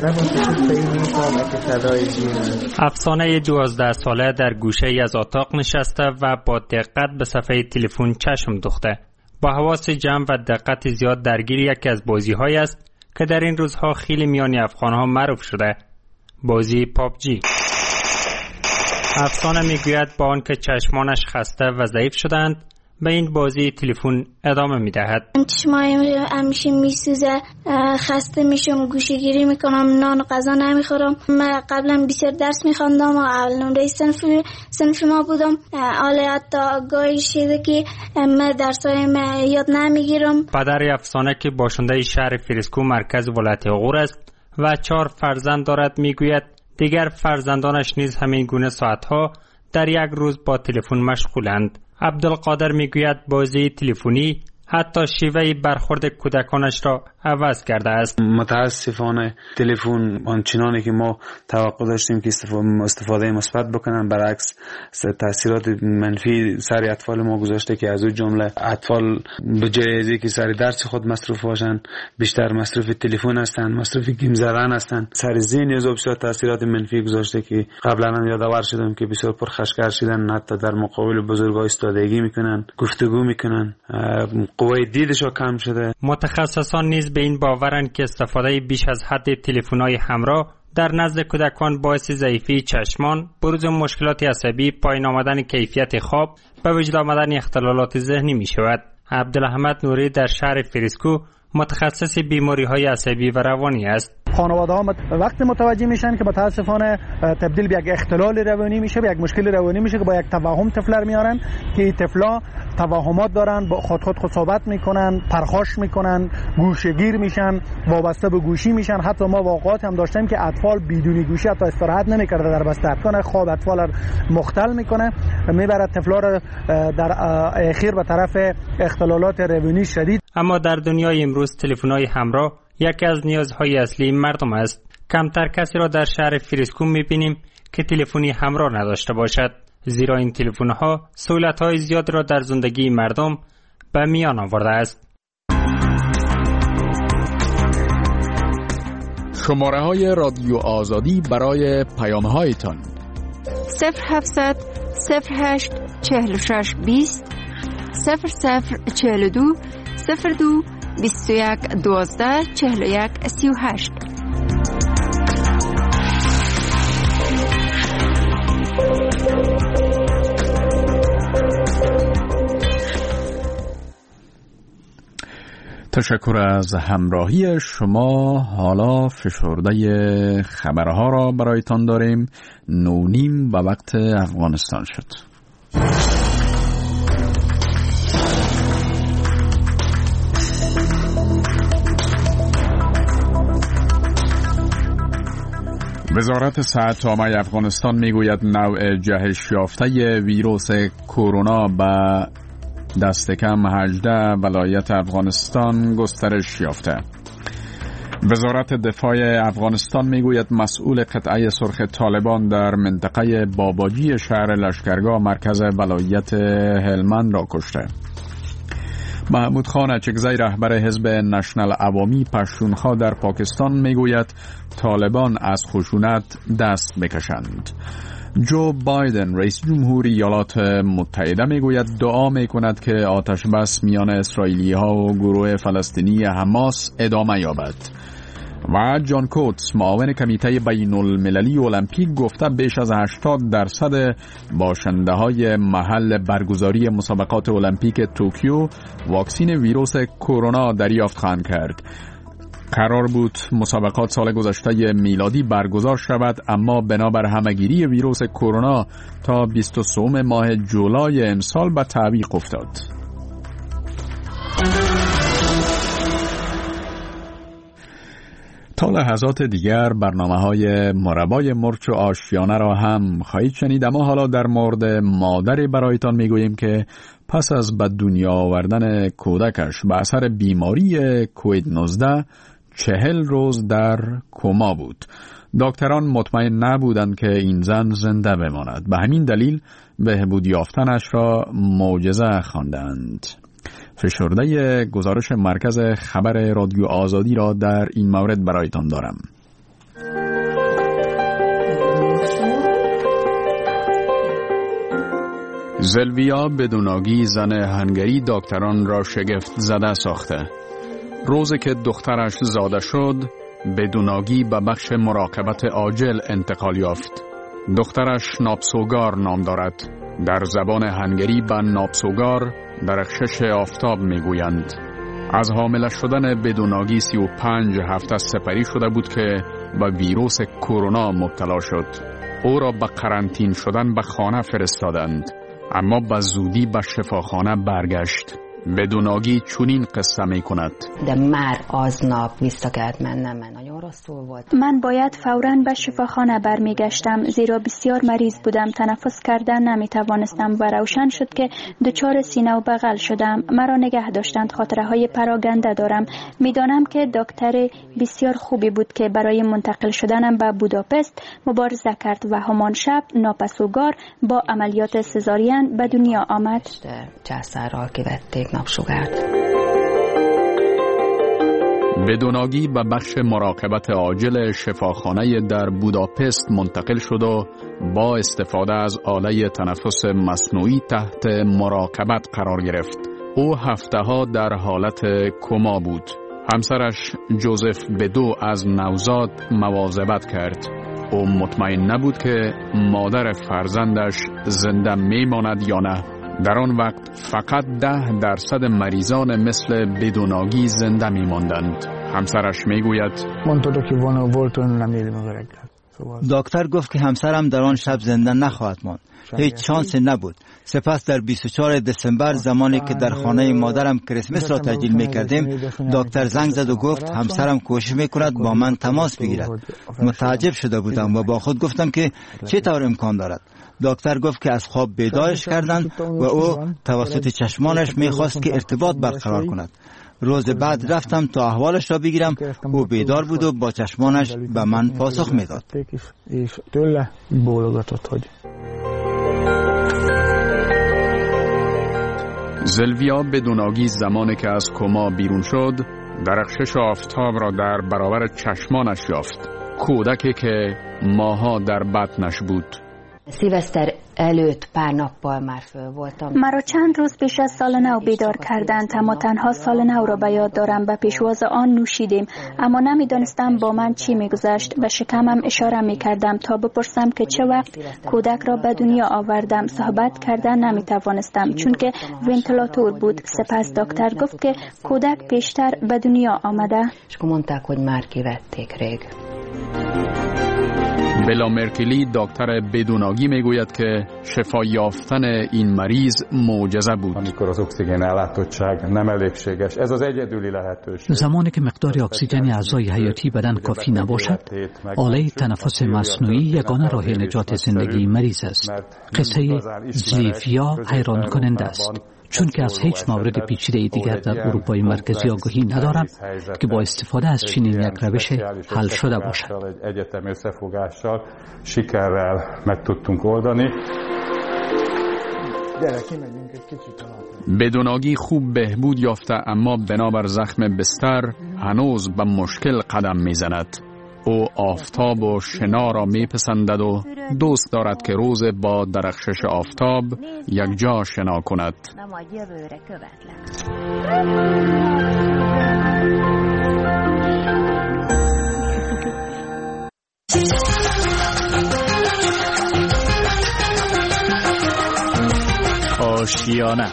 Speaker 14: افسانه 12 ساله در گوشه از اتاق نشسته و با دقت به صفحه تلفن چشم دوخته. با حواس جمع و دقت زیاد درگیر یکی از بازی‌های است که در این روزها خیلی میان افغان‌ها معروف شده، بازی پابجی. افسانه میگوید با آنکه چشمانش خسته و ضعیف شدند به این بازی تلفن ادامه میدهد.
Speaker 5: چشمایم همیشه میسوزه، خسته میشم، گوشه‌گیری میکنم، نان و غذا نمیخورم. من قبلا بسیار درس میخواندم و اول نمره صنف ما بودم، حالا حتی گاهی شده که من درسایم یاد نمیگیرم.
Speaker 14: پدر افسانه که باشنده شهر فریسکو مرکز ولایت غور است و 4 فرزند دارد میگوید دیگر فرزندانش نیز همین گونه ساعتها در یک روز با تلفن مشغولند. عبدالقادر میگوید بازی تلفنی حتی شیوه برخورد کودکانش را عوض کرده است.
Speaker 15: متاسفانه تلفن آنچنانی که ما توقع داشتیم که استفاده مثبت بکنن، برعکس تاثیرات منفی سر اطفال ما گذاشته که از اون جمله اطفال به جای از اینکه سر درس خود مصروف باشن بیشتر مصروف تلفن هستن، مصروف گیم زدن هستن. سر ذهن از بسیار تاثیرات منفی گذاشته که قبلا هم یادآور شدم که بسیار پرخاشگر شدن، حتی در مقابل بزرگا ایستادگی میکنن، گفتگو میکنن، قوه دیدشو کم شده.
Speaker 14: متخصصان نیز به این باورند که استفاده بیش از حد تلفن‌های همراه در نزد کودکان باعث ضعیفی چشمان، بروز مشکلات عصبی، پایین آمدن کیفیت خواب، به وجود آمدن اختلالات ذهنی می شود. عبدالحمد نوری در شهر فریسکو متخصص بیماری‌های عصبی و روانی است.
Speaker 16: خانواده‌ها وقت متوجه میشن که متاسفانه تبدیل به یک اختلال روانی میشه، به یک مشکل روانی میشه که با یک توهم طفل میارن که طفلا توهمات دارن، با خود صحبت میکنن، پرخاش میکنن، گوشه‌گیر میشن، وابسته به گوشی میشن. حتی ما واقعات هم داشتیم که اطفال بدون گوشی حتی استراحت نمیکرده در بستر، کنه خواب اطفال مختل میکنه، میبره طفلا رو در اخیر به طرف اختلالات روانی شدید.
Speaker 14: اما در دنیای امروز تلفن‌های همراه یکی از نیازهای اصلی مردم است. کمتر کسی را در شهر فریسکو می‌بینیم که تلفنی همراه نداشته باشد، زیرا این تلفن‌ها سهولت‌های زیاد را در زندگی مردم به میان آورده است.
Speaker 1: شماره های رادیو آزادی برای پیام هایتان
Speaker 17: 0700 08 46 20 0042 02 21 12 41 38.
Speaker 1: تشکر از همراهی شما. حالا فشرده خبرها را برایتان داریم. 9:30 به وقت افغانستان شد. وزارت صحت عامه افغانستان میگوید نوع جهش یافته ویروس کرونا به دست کم 18 ولایت افغانستان گسترش یافته. وزارت دفاع افغانستان میگوید مسئول قطعه سرخ طالبان در منطقه باباجی شهر لشکرگاه مرکز ولایت هلمند را کشته. محمود خان اچکزی رهبر حزب نشنل عوامی پشتونخوا در پاکستان میگوید طالبان از خشونت دست بکشند. جو بایدن رئیس جمهوری ایالات متحده میگوید دعا میکند که آتش بس میان اسرائیلی ها و گروه فلسطینی حماس ادامه یابد. و جان کوتس معاون کمیته بین المللی المپیک گفته بیش از 80% باشنده های محل برگزاری مسابقات المپیک توکیو واکسین ویروس کرونا دریافت خواهند کرد. قرار بود مسابقات سال گذشته میلادی برگزار شود، اما بنابر همهگیری ویروس کرونا تا 23 ماه جولای امسال به تعویق افتاد. تا لحظات دیگر برنامه‌های مربای مرچ و آشیانه را هم خواهید شنید، اما حالا در مورد مادری برایتان میگوییم که پس از به دنیا آوردن کودکش به اثر بیماری کووید 19 40 روز در کما بود. دکتران مطمئن نبودند که این زن زنده بماند. به همین دلیل بهبود یافتنش را معجزه خواندند. فشرده گزارش مرکز خبر رادیو آزادی را در این مورد برایتان دارم. زلویا بدوناگی زن هنگری دکتران را شگفت زده ساخته. روزی که دخترش زاده شد بدوناگی به بخش مراقبت عاجل انتقال یافت. دخترش نابسوگار نام دارد. در زبان هنگری به نابسوگار درخشش آفتاب میگویند. از حامله شدن بدوناگی 35 هفته سپری شده بود که به ویروس کرونا مبتلا شد. او را به قرنطین شدن به خانه فرستادند، اما به زودی به شفاخانه برگشت. بدوناگی چنین قصه می کند.
Speaker 18: من باید فوراً به شفاخانه برمیگشتم، زیرا بسیار مریض بودم، تنفس کردن نمی توانستم و روشن شد که دچار سینه و بغل شدم. مرا نگه داشتند، خاطره های پراگنده دارم. میدانم که دکتر بسیار خوبی بود که برای منتقل شدنم به بوداپست مبارزه کرد و همان شب ناپسوگار با عملیات سزارین به دنیا آمد.
Speaker 1: بدوناگی به بخش مراقبت عاجل شفاخانه در بوداپست منتقل شد و با استفاده از آله تنفس مصنوعی تحت مراقبت قرار گرفت. او هفته‌ها در حالت کما بود. همسرش جوزف بدو از نوزاد مواظبت کرد. او مطمئن نبود که مادر فرزندش زنده میماند یا نه. در آن وقت فقط 10% مریضان مثل بدوناگی زنده میماندند. همسرش میگوید
Speaker 19: دکتر گفت که همسرم در آن شب زنده نخواهد ماند. هیچ شانسی نبود. سپس در 24 دسامبر زمانی که در خانه مادرم کریسمس را تجلیل میکردیم، دکتر زنگ زد و گفت همسرم کوشش میکند با من تماس بگیرد. متعجب شده بودم و با خود گفتم که چطور امکان دارد. دکتر گفت که از خواب بیدارش کردند و او توسط چشمانش میخواست که ارتباط برقرار کند. روز بعد رفتم تا احوالش را بگیرم. او بیدار بود و با چشمانش به من پاسخ میداد.
Speaker 1: زلویا بدوناگی زمانی که از کما بیرون شد درخشش آفتاب را در برابر چشمانش یافت. کودکی که ماها در بطنش بود.
Speaker 20: Szilveszter előtt pár nappal már föl voltam.
Speaker 18: مرا چند روز پیش از سال نو بیدار کردند، اما تنها سال نو را به یاد دارم. به پیشواز آن نوشیدیم، اما نمیدانستم با من چی میگذشت. به شکمم اشاره میکردم تا بپرسم که چه وقت کودک را به دنیا آوردم. صحبت کردن نمیتوانستم چون که ونتیلاتور بود. سپس دکتر گفت که کودک پیشتر به دنیا آمده.
Speaker 20: És akkor mondták, hogy már kivették rég.
Speaker 1: بلا مرکلی دکتر بدوناگی میگوید که شفا یافتن این مریض معجزه بود.
Speaker 21: amikor az oxigén ellátottság nem elégséges, ez az egyedüli lehetőség.
Speaker 7: زمانی که مقدار اکسیژن اعضای حیاتی بدن کافی نباشد، آله تنفس مصنوعی یگانه راه نجات زندگی مریض است. قصه زلیفیا حیران کننده است، چون که از هیچ مورد پیچیده دیگر در اروپای مرکزی آگاهی ندارم که با استفاده از چنین یک روش حل شده باشد.
Speaker 21: egyetemi összefogással sikerrel meg tudtunk oldani.
Speaker 1: بدوناگی خوب بهبود یافته، اما بنابر زخم بستر هنوز به مشکل قدم میزند. او آفتاب و شنا را میپسندد و دوست دارد که روز با درخشش آفتاب یک جا شنا کند.
Speaker 12: آشیانه،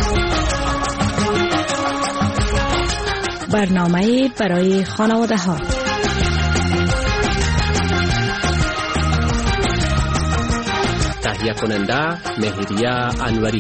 Speaker 22: برنامه برای خانواده ها.
Speaker 23: تهیه کننده مهریه انوری.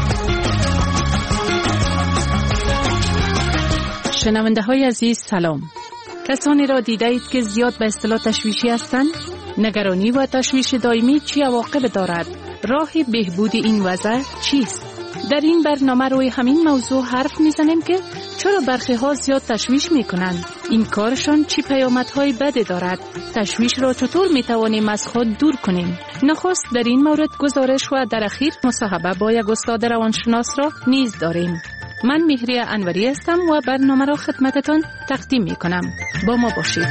Speaker 22: شنونده های عزیز سلام. کسانی را دیده اید که زیاد به اصطلاح تشویشی هستند؟ نگرانی و تشویش دائمی چه عواقب دارد؟ راه بهبود این وضع چیست؟ در این برنامه روی همین موضوع حرف میزنیم که چرا برخی ها زیاد تشویش میکنند؟ این کارشان چی پیامدهای بدی دارد؟ تشویش را چطور میتوانیم از خود دور کنیم؟ نخست در این مورد گزارش و در اخیر مصاحبه با یک استاد روانشناس را نیز داریم. من مهریه انوری هستم و برنامه را خدمتتان تقدیم میکنم. با ما باشید.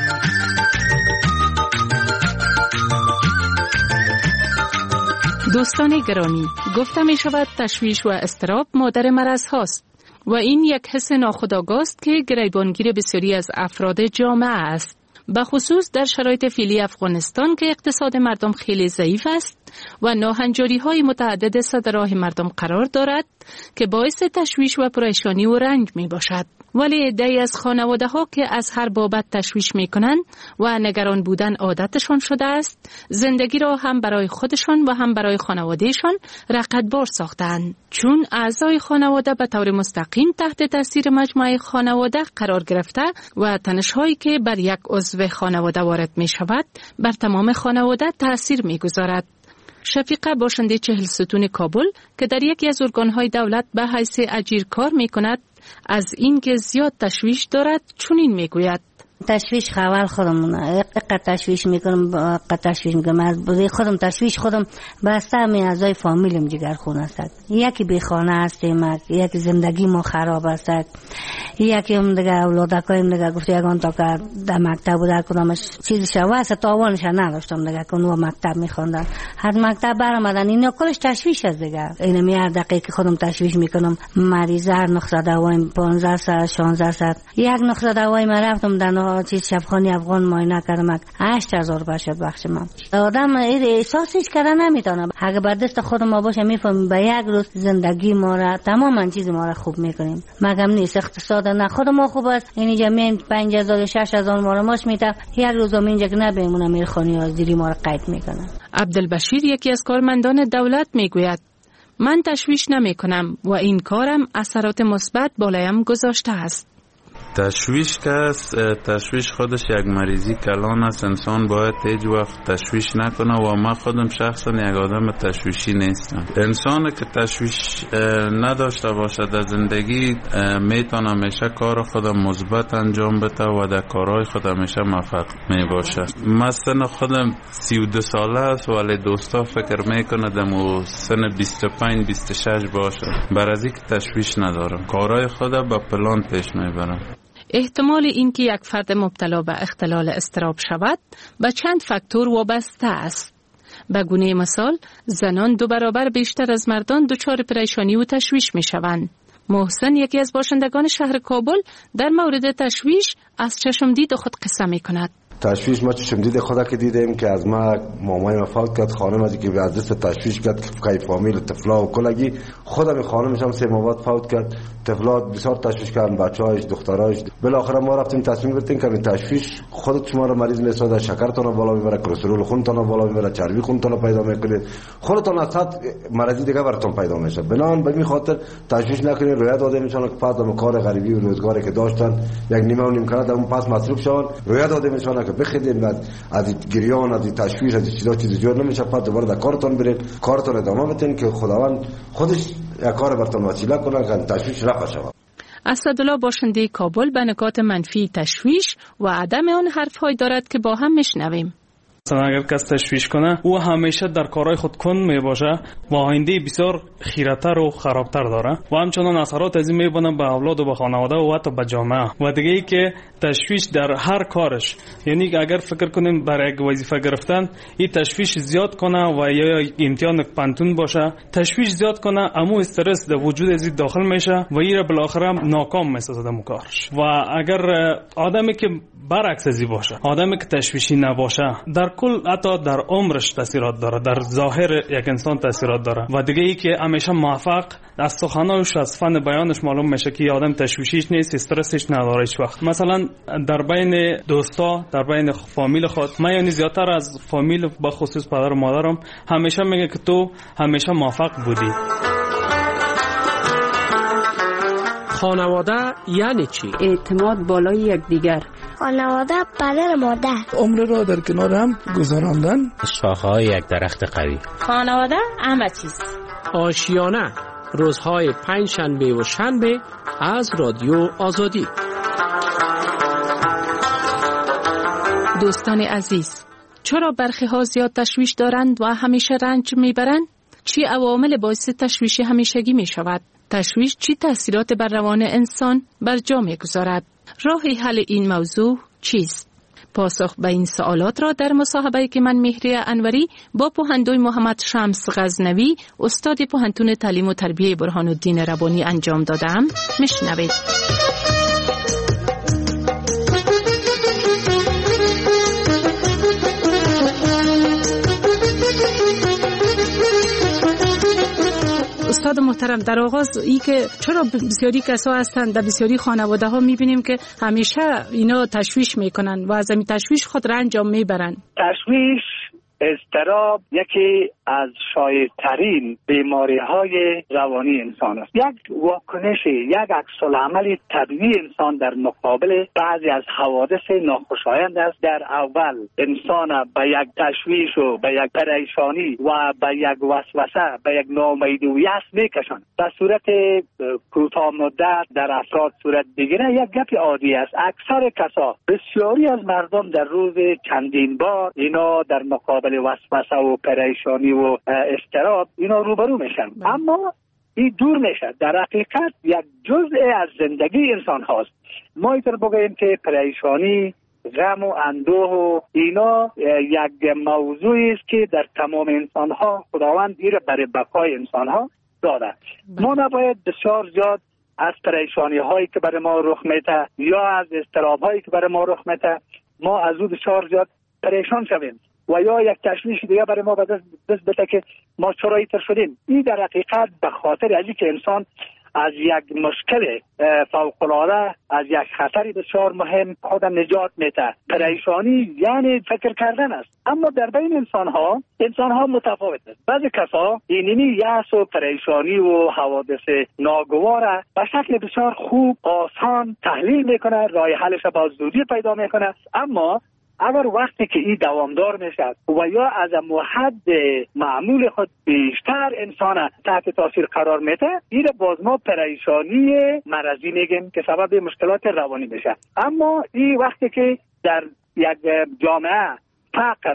Speaker 22: دوستان گرامی، گفته می شود تشویش و اضطراب مادر مرض هاست و این یک حس ناخودآگاه است که گریبانگیر بسیاری از افراد جامعه است. به خصوص در شرایط فعلی افغانستان که اقتصاد مردم خیلی ضعیف است و ناهنجاری‌های متعدد سر راه مردم قرار دارد که باعث تشویش و پریشانی و رنج می باشد. ولی عده‌ای از خانواده‌ها که از هر بابت تشویش می‌کنند و نگران بودن عادتشان شده است، زندگی را هم برای خودشان و هم برای خانوادهشان رقتبار ساختند، چون اعضای خانواده به طور مستقیم تحت تاثیر مجموعه خانواده قرار گرفته و تنش‌هایی که بر یک عضو خانواده وارد می‌شود بر تمام خانواده تأثیر می‌گذارد. شفیقه باشنده 40 ستون کابل که در یکی از ارگان‌های دولت به حیث اجیر کار می‌کند، از این که زیاد تشویش دارد چنین میگوید:
Speaker 24: تشویش خوال خودم تشویش میکنم از بودی خودم تشویش خودم بسته همین اعضای فامیلم جگرخون است. یکی بی خانه هستیم، یکی زندگی ما خراب است، یکی هم دیگه اولادکایم دیگه گفته یکان تا که در مکتب بوده کدامش چیزش واسه تاوانش نداشتم دیگه که اونو مکتب میخوندن، هر مکتب برآمدن اینا کلش تشویش است دیگه. اینو می هر دقیقه که خودم تشویش میکنم مریض هر نقطه دوایم 15 ساعت 16 ساعت یک نقطه دوایم رفتم در چیز شفاخانه افغان معاینه کردم 8000 باشد بخش من. آدم احساسش کردن نمیتونه. اگه بر دست خود ما باشه میفهمیم به یک روز زندگی ما را تماما چیز ما را خوب میکنیم. مگم نیست اقتصاد نه خود ما خوب است، اینجا من 5000 6000 ما را ماش میتم، یک روز اینجا که نبیمونه میرخونی از دیری ما را قید میکنه.
Speaker 22: عبدالبشیر یکی از کارمندان دولت میگوید: من تشویش نمیکنم و این کارم اثرات مثبت بالایم گذاشته است.
Speaker 25: تشویش که است، تشویش خودش یک مریضی کلان است. انسان باید هیچ وقت تشویش نکنه و ما خودم شخصا یک آدم تشویشی نیستم. انسان که تشویش نداشته باشه در زندگی میتونه همیشه کار خودم مثبت انجام بده و در کارهای خود همیشه موفق می باشه. مثلا خودم 32 ساله است ولی دوستا فکر میکنه دمو سن 25 26 باشه. برای اینکه تشویش ندارم، کارهای خودم با پلان پیش میبرم.
Speaker 22: احتمال اینکه یک فرد مبتلا به اختلال اضطراب شود به چند فاکتور وابسته است. به گونه مثال، زنان 2 برابر بیشتر از مردان دچار پریشانی و تشویش می شوند. محسن، یکی از باشندگان شهر کابل، در مورد تشویش از چشم دید خود قصه می کند.
Speaker 2: تشویش ما چشم دید خدا که دیدیم که از ما مامای ما فوت کرد، خانم از که از دست تشویش کرد که فامیل طفلا و کلگی، خودم خانمش هم 3 ماه بعد فوت کرد. طفلا بسیار تشویش کردن، بچه‌هاش، دخترهاش. بالاخره ما رفتیم تصمیم گرفتیم که تشویش خودت شما رو مریض میسازه، شکرتون بالا میبره، کلسترول خونتون بالا میبره، چربی خونتون پیدا میکنه، خودتون از صد مرضی دیگه براتون پیدا میشه. بنان به این خاطر تشویش نکنید. رویا داده میشن که پس از کار غریبی و روزگاری که داشتن یک نیمه و نیم کنه در اون پس مصروف شون، رویا داده میشن که بخیدیم از گریان، از تشویش، از چیز جور نمیشه. پس دوباره در کارتون برید، کارتون ادامه بدین که خداوند خودش یک کار براتون وسیله کنه که تشویش رفع شود.
Speaker 22: اسدالله باشنده کابل به نکات منفی تشویش و عدم آن حرف‌هایی دارد که با هم میشنویم.
Speaker 3: مثلا اگر کس تشویش کنه او همیشه در کارهای خود کند می باشه و آینده بسیار خیرتر و خرابتر داره و همچنان اثرات از این میبینه به اولاد و به خانواده و حتی به جامعه. و دیگه ای که تشویش در هر کارش، یعنی اگر فکر کنیم برای یک وظیفه گرفتن این تشویش زیاد کنه و یا امتحان پانتون باشه، تشویش زیاد کنه امو استرس در وجود از داخل میشه و این بالاخره ناکام میسازه در کارش. و اگر آدمی که برعکس ازی باشه، آدمی که تشویشی نباشه، در کل حتی در عمرش تاثیرات داره، در ظاهر یک انسان تاثیرات داره. و دیگه ای که همیشه موفق، از سخنانش از فن بیانش معلوم میشه که آدم تشویشیش نیست، استرسش نداره هیچ وقت. مثلا در بین دوستا، در بین فامیل خود، من یعنی زیادتر از فامیل به خصوص پدر و مادرم همیشه میگه که تو همیشه موفق بودی.
Speaker 23: خانواده یعنی چی؟
Speaker 17: اعتماد بالای یکدیگر.
Speaker 5: خانواده پدر مادر.
Speaker 6: عمر را در کنار هم گذراندن.
Speaker 23: شاخه‌های یک درخت قوی.
Speaker 9: خانواده همه چیز.
Speaker 23: آشیانه، روزهای 5 شنبه و شنبه از رادیو آزادی.
Speaker 22: دوستان عزیز، چرا برخی ها زیاد تشویش دارند و همیشه رنج میبرند؟ چی عوامل باعث تشویش همیشگی می شود؟ تشویش چی تأثیرات بر روان انسان بر جا می‌گذارد؟ راه حل این موضوع چیست؟ پاسخ به این سوالات را در مصاحبه‌ای که من مهریه انوری با پوهندوی محمد شمس غزنوی، استاد پوهنتون تعلیم و تربیه برهان‌الدین ربانی انجام دادم میشنوید. استاد محترم، در آغاز ای که چرا بسیاری کسا هستند، در بسیاری خانواده ها میبینیم که همیشه اینا تشویش میکنن و از این تشویش خود رنج هم میبرن.
Speaker 10: تشویش، اضطراب یکی از شایع‌ترین بیماری‌های روانی انسان است. یک واکنش، یک عکس‌العمل طبیعی انسان در مقابل بعضی از حوادث ناخوشایند است. در اول انسان به یک تشویش و به یک پریشانی و به یک وسوسه، به یک ناامیدی و یأس می‌کشاند. به صورت کوتاه مدت در افراد صورت بگیره یک گپ عادی است. اکثر کسا، بسیاری از مردم در روز چندین بار اینا در مقابل وسوسه و پریشانی و اضطراب اینا روبرو میشن، اما این دور میشه. در حقیقت یک جزء از زندگی انسان هاست. ما اینطور بگوییم که پریشانی، غم و اندوه و اینا یک موضوعی است که در تمام انسان ها خداوند این برای بقای انسان ها داده. ما نباید بسیار زیاد از پریشانی هایی که برای ما رخ میده یا از اضطراب هایی که برای ما رخ میده ما از او بسیار زیاد پریشان شویم و یا یک تشویش دیگه برای ما دست بده که ما چرا اینطور شدیم. این در حقیقت به خاطر ازی که انسان از یک مشکل فوق‌العاده، از یک خطری بسیار مهم خود نجات میده. پریشانی یعنی فکر کردن است، اما در بین انسان ها متفاوت است. بعضی کسا اینی یأس و پریشانی و حوادث ناگوار به شکل بسیار خوب، آسان تحلیل میکنه، راه حلش با زودی پیدا میکنه، اما اگر وقتی که این دوامدار میشه و یا از حد معمول خود بیشتر انسان تحت تاثیر قرار میده، این باز ما پریشانی مرضی میگیم که سبب مشکلات روانی میشه. اما این وقتی که در یک جامعه فقر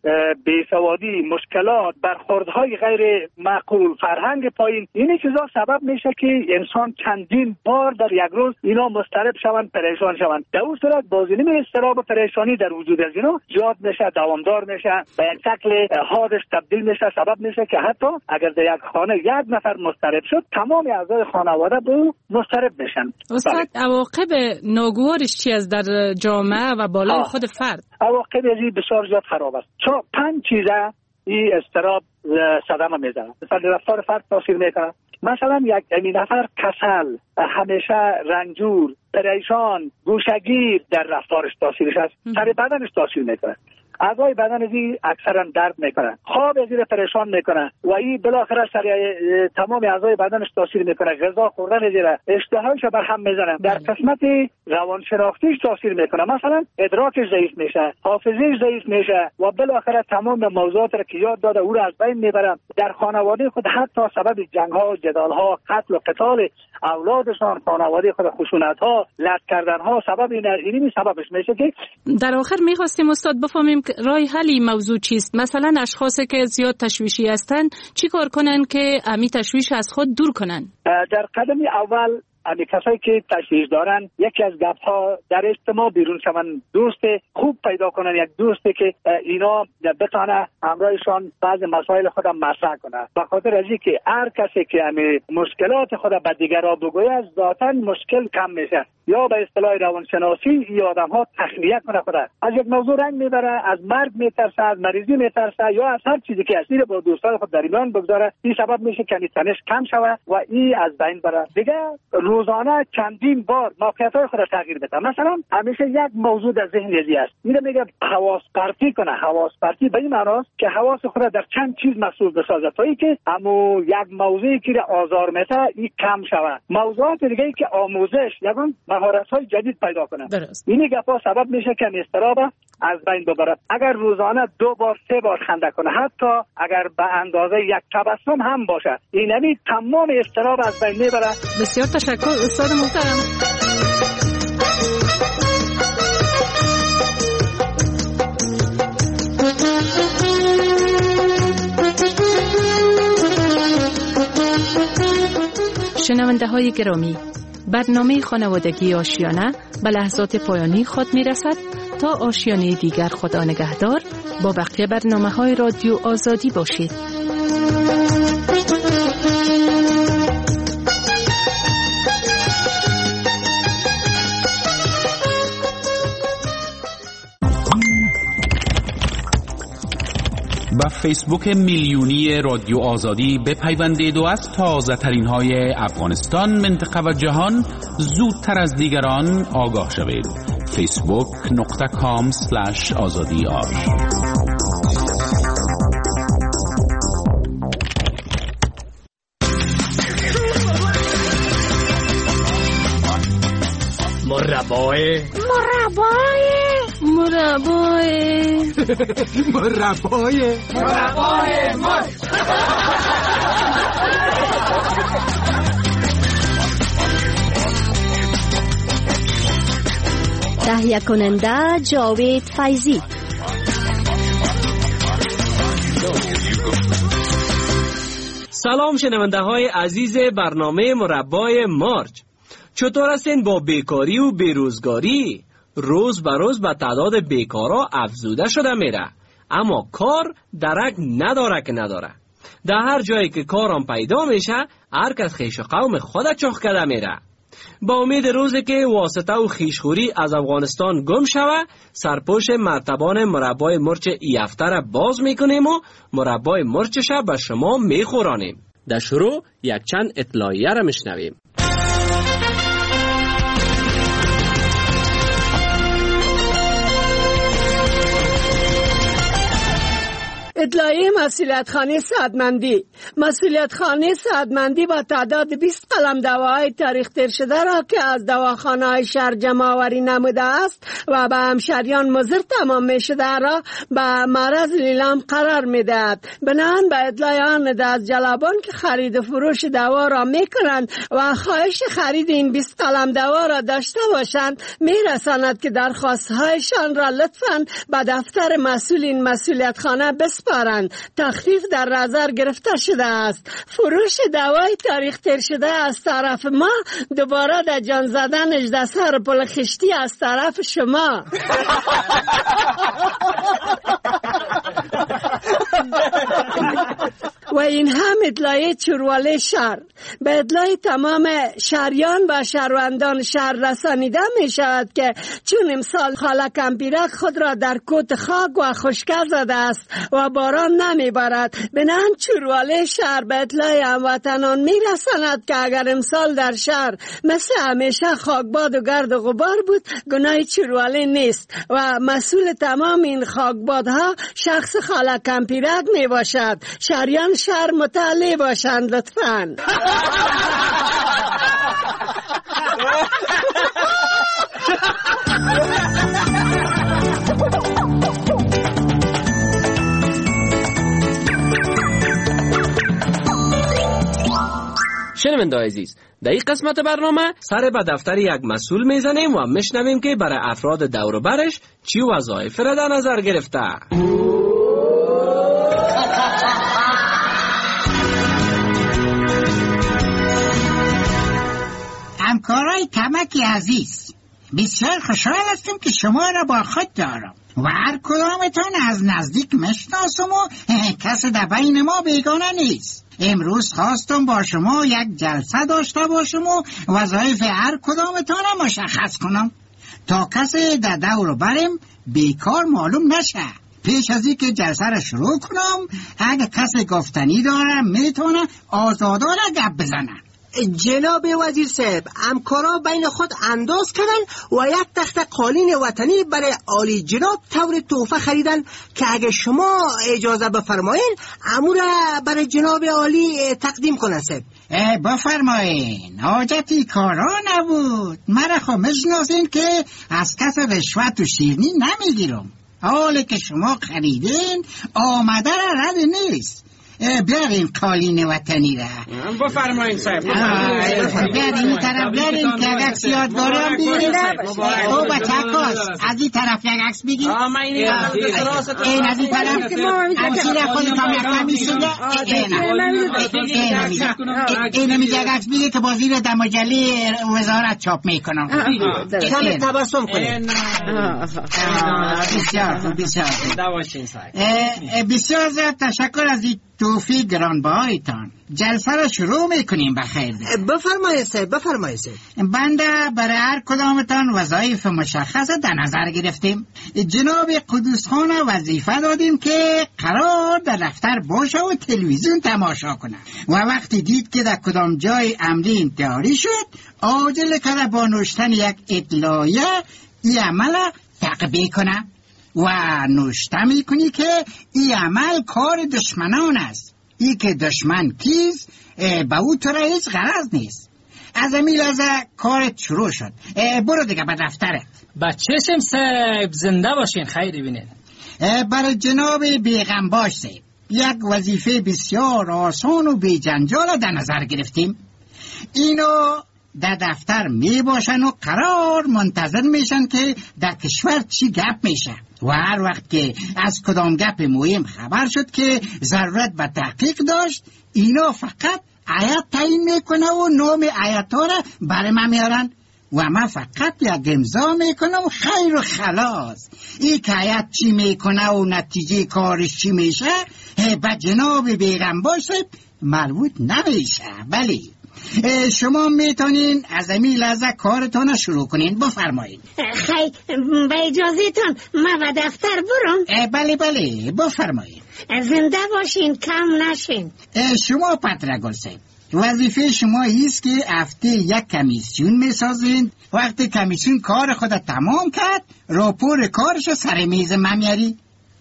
Speaker 10: بیسوادی، مشکلات، برخوردهای غیر معقول، فرهنگ پایین، این چیزا سبب میشه که انسان چندین بار در یک روز اینا مضطرب شوند، پریشان شوند. در اون صورت بازینه اضطراب و پریشانی در وجود از اینا زیاد میشه، دوامدار میشه، به یک شکل حادث تبدیل میشه، سبب میشه که حتی اگر در یک خانه یک نفر مضطرب شد، تمام اعضای خانواده به او مضطرب میشن.
Speaker 22: استاد عواقب ناگوارش چی از در جامعه و بالای خود فرد؟
Speaker 10: عواقب ازی بسیار زیاد خراب است. چون 5 چیزه این اضطراب صدمه میزنه. مثلا رفتار فرد تاثیر میکنه. مثلا یک نفر کسل، همیشه رنجور، پریشان، گوشگیر، در رفتارش تاثیرش است. سر بدنش تاثیر میکنه. اعضای بدن ازی اکثرا درد میکنه، خواب ازی پریشان میکنه و این بالاخره سر تمام اعضای بدنش تاثیر میکنه. غذا خوردن ازی اشتهایش بر هم میزنه. در قسمت روانشناختیش تاثیر میکنه. مثلا ادراکش ضعیف میشه، حافظه‌اش ضعیف میشه و بالاخره تمام موضوعات را که یاد داده او را از بین میبره. در خانواده خود حتی سبب جنگ ها، جدال ها، قتل و قتال اولادشان، خانواده خود خشونت ها، لط کردن ها، سبب اینی سببش میشه. که
Speaker 22: در آخر میخواستیم استاد بفهمیم راه حل این موضوع چیست. مثلا اشخاصی که زیاد تشویشی هستند چی کار کنن که امی تشویش از خود دور کنن؟ در قدم اول امی کسایی که تشویش دارن، یکی از گپ‌ها در اجتماع بیرون شون، دوست خوب پیدا کنن، یک دوستی که اینا بتونه همراهشان بعض مسائل خود مطرح کنه. به خاطر از اینکه هر کسی که امی مشکلات خود به دیگران بگوید ذاتاً مشکل کم میشه. یا به اصطلاح روانشناسی این آدم‌ها تخلیه کنه خود از یک موضوع رنگ میبره، از مرگ میترسه، از مریضی میترسه یا از هر چیزی که اصلی با دوستان خود در ایمان بگذاره. این سبب میشه که تنش کم شوه و این از بین بره. دیگه روزانه چندین بار موقعیت‌های خود تغییر بده. مثلا همیشه یک موضوع در ذهن ازی است. میره میگه حواس پرتی کنه. حواس پرتی به این معناست که حواس خود در چند چیز محسوس بسازه تا اینکه همو یک موضوعی که آزار میده این کم شوه. موضوعات دیگه ای که آموزش یگان مهارت‌های جدید پیدا کنه. این گپا سبب میشه که اضطراب از بین ببره. اگر روزانه 2 بار 3 بار خنده کنه، حتی اگر به اندازه یک تبسم هم باشه، اینمی تمام اضطراب از بین میبره. بسیار تشکر استاد محترم. شنونده های گرامی، برنامه خانوادگی آشیانه به لحظات پایانی خود می رسد. تا آشیانه دیگر خدا نگهدار. با بقیه برنامه های رادیو آزادی باشید.
Speaker 4: با فیسبوک میلیونی رادیو آزادی بپیوندید و از تازه ترین های افغانستان، منطقه و جهان زودتر از دیگران آگاه شوید. facebook.com/azadiar.
Speaker 23: مربای
Speaker 8: تهیه کننده جاوید فیضی.
Speaker 23: سلام شنونده های عزیز برنامه مربای مارچ. چطور هستین با بیکاری و بیروزگاری؟ روز به روز به تعداد بیکارا افزوده شده میره، اما کار درک نداره که نداره. در هر جایی که کارم پیدا میشه، هر کس خیش و قوم خود چخ کرده میره. با امید روزی که واسطه و خیشخوری از افغانستان گم شوه، سرپوش مرتبان مربای مرچ ای هفته را باز میکنیم و مربای مرچش به شما میخورانیم. در شروع یک چند اطلاعیه را میشنویم.
Speaker 11: ادعای مسئولیت خانه سعادمندی. مسئولیت خانه سعادمندی با تعداد 20 قلم دواهای تاریخ تیر شده را که از دواخانه های شهر جمع آوری نموده است و به همشهریان مضر تمام می شده را به معرض لیلام قرار می دهد. بنابراین به ادعای آن از جلبان که خرید و فروش دوا را می کنند و خواهش خرید این 20 قلم دوا را داشته باشند می رساند که درخواست هایشان را لطفاً به دفتر مسئول این مسئولیت خانه بسپارند. تخفیف در نظر گرفته شده است. فروش دوای تاریخ تیر شده از طرف ما، دوباره در جان زدن 18 سر پل خشتی از طرف شما. و این هم اطلاعیه چرواله شهر. به اطلاع تمام شهریان و شهروندان شهر رسانیده می شود که چون امسال خاله کمپیرک خود را در کوت خاک و خشکه زده است و باران نمی بارد، بنابراین چرواله شهر به اطلاع هموطنان می رساند که اگر امسال در شهر مثل همیشه خاکباد و گرد و غبار بود، گناه چرواله نیست و مسئول تمام این خاکبادها شخص خاله کمپیرک می باشد. شهریان شهر مطلع باشند لطفاً.
Speaker 23: شنونده عزیز، در این قسمت برنامه سر به دفتر یک مسئول میزنیم و میشنویم که برای افراد دور و برش چی وظایف را در نظر گرفته.
Speaker 13: همکارای کمک عزیز، بسیار خوشحال هستم که شما را با خود دارم و هر کدامتان از نزدیک مشناسم و کس در بین ما بیگانه نیست. امروز خواستم با شما یک جلسه داشته باشم و وظایف هر کدامتان را مشخص کنم تا کسی در دور و برم بیکار معلوم نشه. پیش از این که جلسه را شروع کنم، اگه کسی گفتنی داره میتونه آزادانه گپ بزنه.
Speaker 14: جناب وزیر صاحب، همکارا بین خود انداز کردن و یک تخت قالین وطنی برای عالی جناب طور تحفه خریدن که اگه شما اجازه بفرمایین امور برای جناب عالی تقدیم کنن صاحب.
Speaker 13: بفرمایین، حاجتی کارا نبود. مرا خو میشناسین که از کس رشوت و شیرینی نمیگیرم. حالی که شما خریدین آمده را رد نیست. بیارین قالین وطنی را.
Speaker 23: بفرمایین صاحب.
Speaker 13: بیارین این طرف، بیارین که یک عکس یادگاری هم بگیرین. او بچه کاش از این طرف یک عکس بگیر. این از این طرف همشیر خودتان یک کمیسیده. این میگه یک عکس بگیر که بازی رو در مجله وزارت چاپ میکنم.
Speaker 14: کمی تبسم کنید.
Speaker 13: بسیار خوب، بسیار خوب. بسیار زیاد تشکر از این توفیق گرانبهایتان. جلسه را شروع میکنیم بخیر.
Speaker 14: بفرمایید صاحب، بفرمایید صاحب.
Speaker 13: بنده برای هر کدامتان وظایف مشخص در نظر گرفتیم. جناب قدوس خان وظیفه دادیم که قرار در دفتر باشه و تلویزیون تماشا کنه و وقتی دید که در کدام جای عملی انتحاری شد، عاجل کرده با نوشتن یک اطلاعیه این عمل تعقیب کنه و نوشته میکنی که این عمل کار دشمنان است. ای که دشمن کیست به او تو را هیچ غرض نیست. از امیل از کارت شروع شد. برو دیگه به دفترت.
Speaker 12: بچه‌شم صاحب، زنده باشین، خیری بینید.
Speaker 13: برای جناب بیغمباش صاحب یک وظیفه بسیار آسان و بی جنجال در نظر گرفتیم. اینو در دفتر می باشن و قرار منتظر میشن که در کشور چی گپ میشه و هر وقت که از کدام گپ مهم خبر شد که ضرورت به تحقیق داشت، اینا فقط آیت تعیین میکنه و نام آیت ها را برای من میارن و من فقط یک امضا میکنم خیر و خلاص. این که آیت چی میکنه و نتیجه کارش چی میشه به جناب بیغمباش مربوط نمیشه. بلی شما میتونین از این لحظه کارتون شروع کنین. بفرمایید.
Speaker 14: خیلی به اجازهتون من به دفتر برم؟
Speaker 13: بله بله بفرمایید.
Speaker 14: زنده باشین، کم نشین.
Speaker 13: شما پترگل صاحب، وظیفه شما ایست که هفته یک کمیسیون میسازین. وقتی کمیسیون کار خود تمام کرد، راپور کارشو سر میز من میاری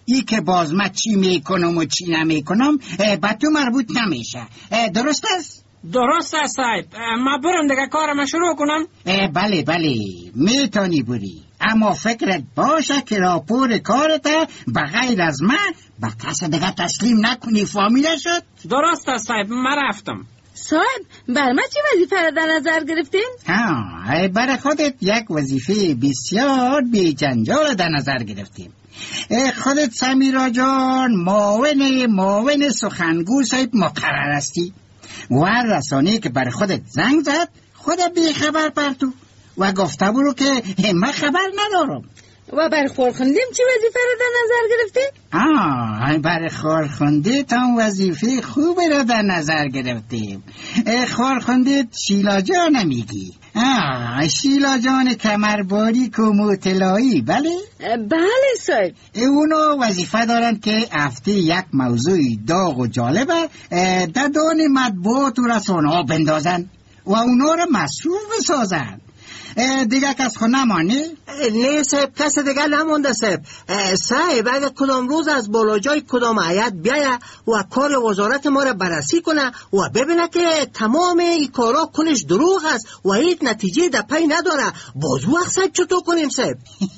Speaker 13: ای که باز من چی میکنم و چی نمیکنم به تو مربوط نمیشه. درست است؟
Speaker 23: درست است صاحب. ما برم دیگه کارم شروع کنم؟
Speaker 13: بله میتونی بری، اما فکرت باشه که راپور کارت بغیر از من به کس دیگه تسلیم نکنی. فهمیده شد؟
Speaker 23: درست است صاحب، من رفتم.
Speaker 9: صاحب بر ما چی وظیفه را در نظر گرفتین؟
Speaker 13: برای خودت یک وظیفه بسیار بی جنجال در نظر گرفتیم. خودت سمیرا جان معاون سخنگو صاحب مقرر هستی و رسانه‌ای که بر خودت زنگ زد خودت بی خبر پرتو و گفته برو که من خبر ندارم.
Speaker 9: و بر خورخندیم چی وظیفه را در نظر گرفتیم؟
Speaker 13: بر خورخندی تا وظیفه خوبی را در نظر گرفتیم. خورخندی شیلا جان میگی؟ شیلا جان کمرباری کوموتلایی، بله؟
Speaker 9: بله صاحب.
Speaker 13: اونو وظیفه دارن که هفته یک موضوع داغ و جالبه در دان مطبوعات و رسانه ها بندازن و اونا را مصروف بسازن. دیگه کس خود نمانی؟
Speaker 14: نه صاحب، کس دیگه نمانده صاحب. صاحب اگه کدام روز از بالا جای کدام هیئت بیایه و کار وزارت ما را بررسی کنه و ببینه که تمام این کارا کنش دروغ است و هیچ نتیجه در پی نداره، باز وقت صاحب چطور کنیم صاحب؟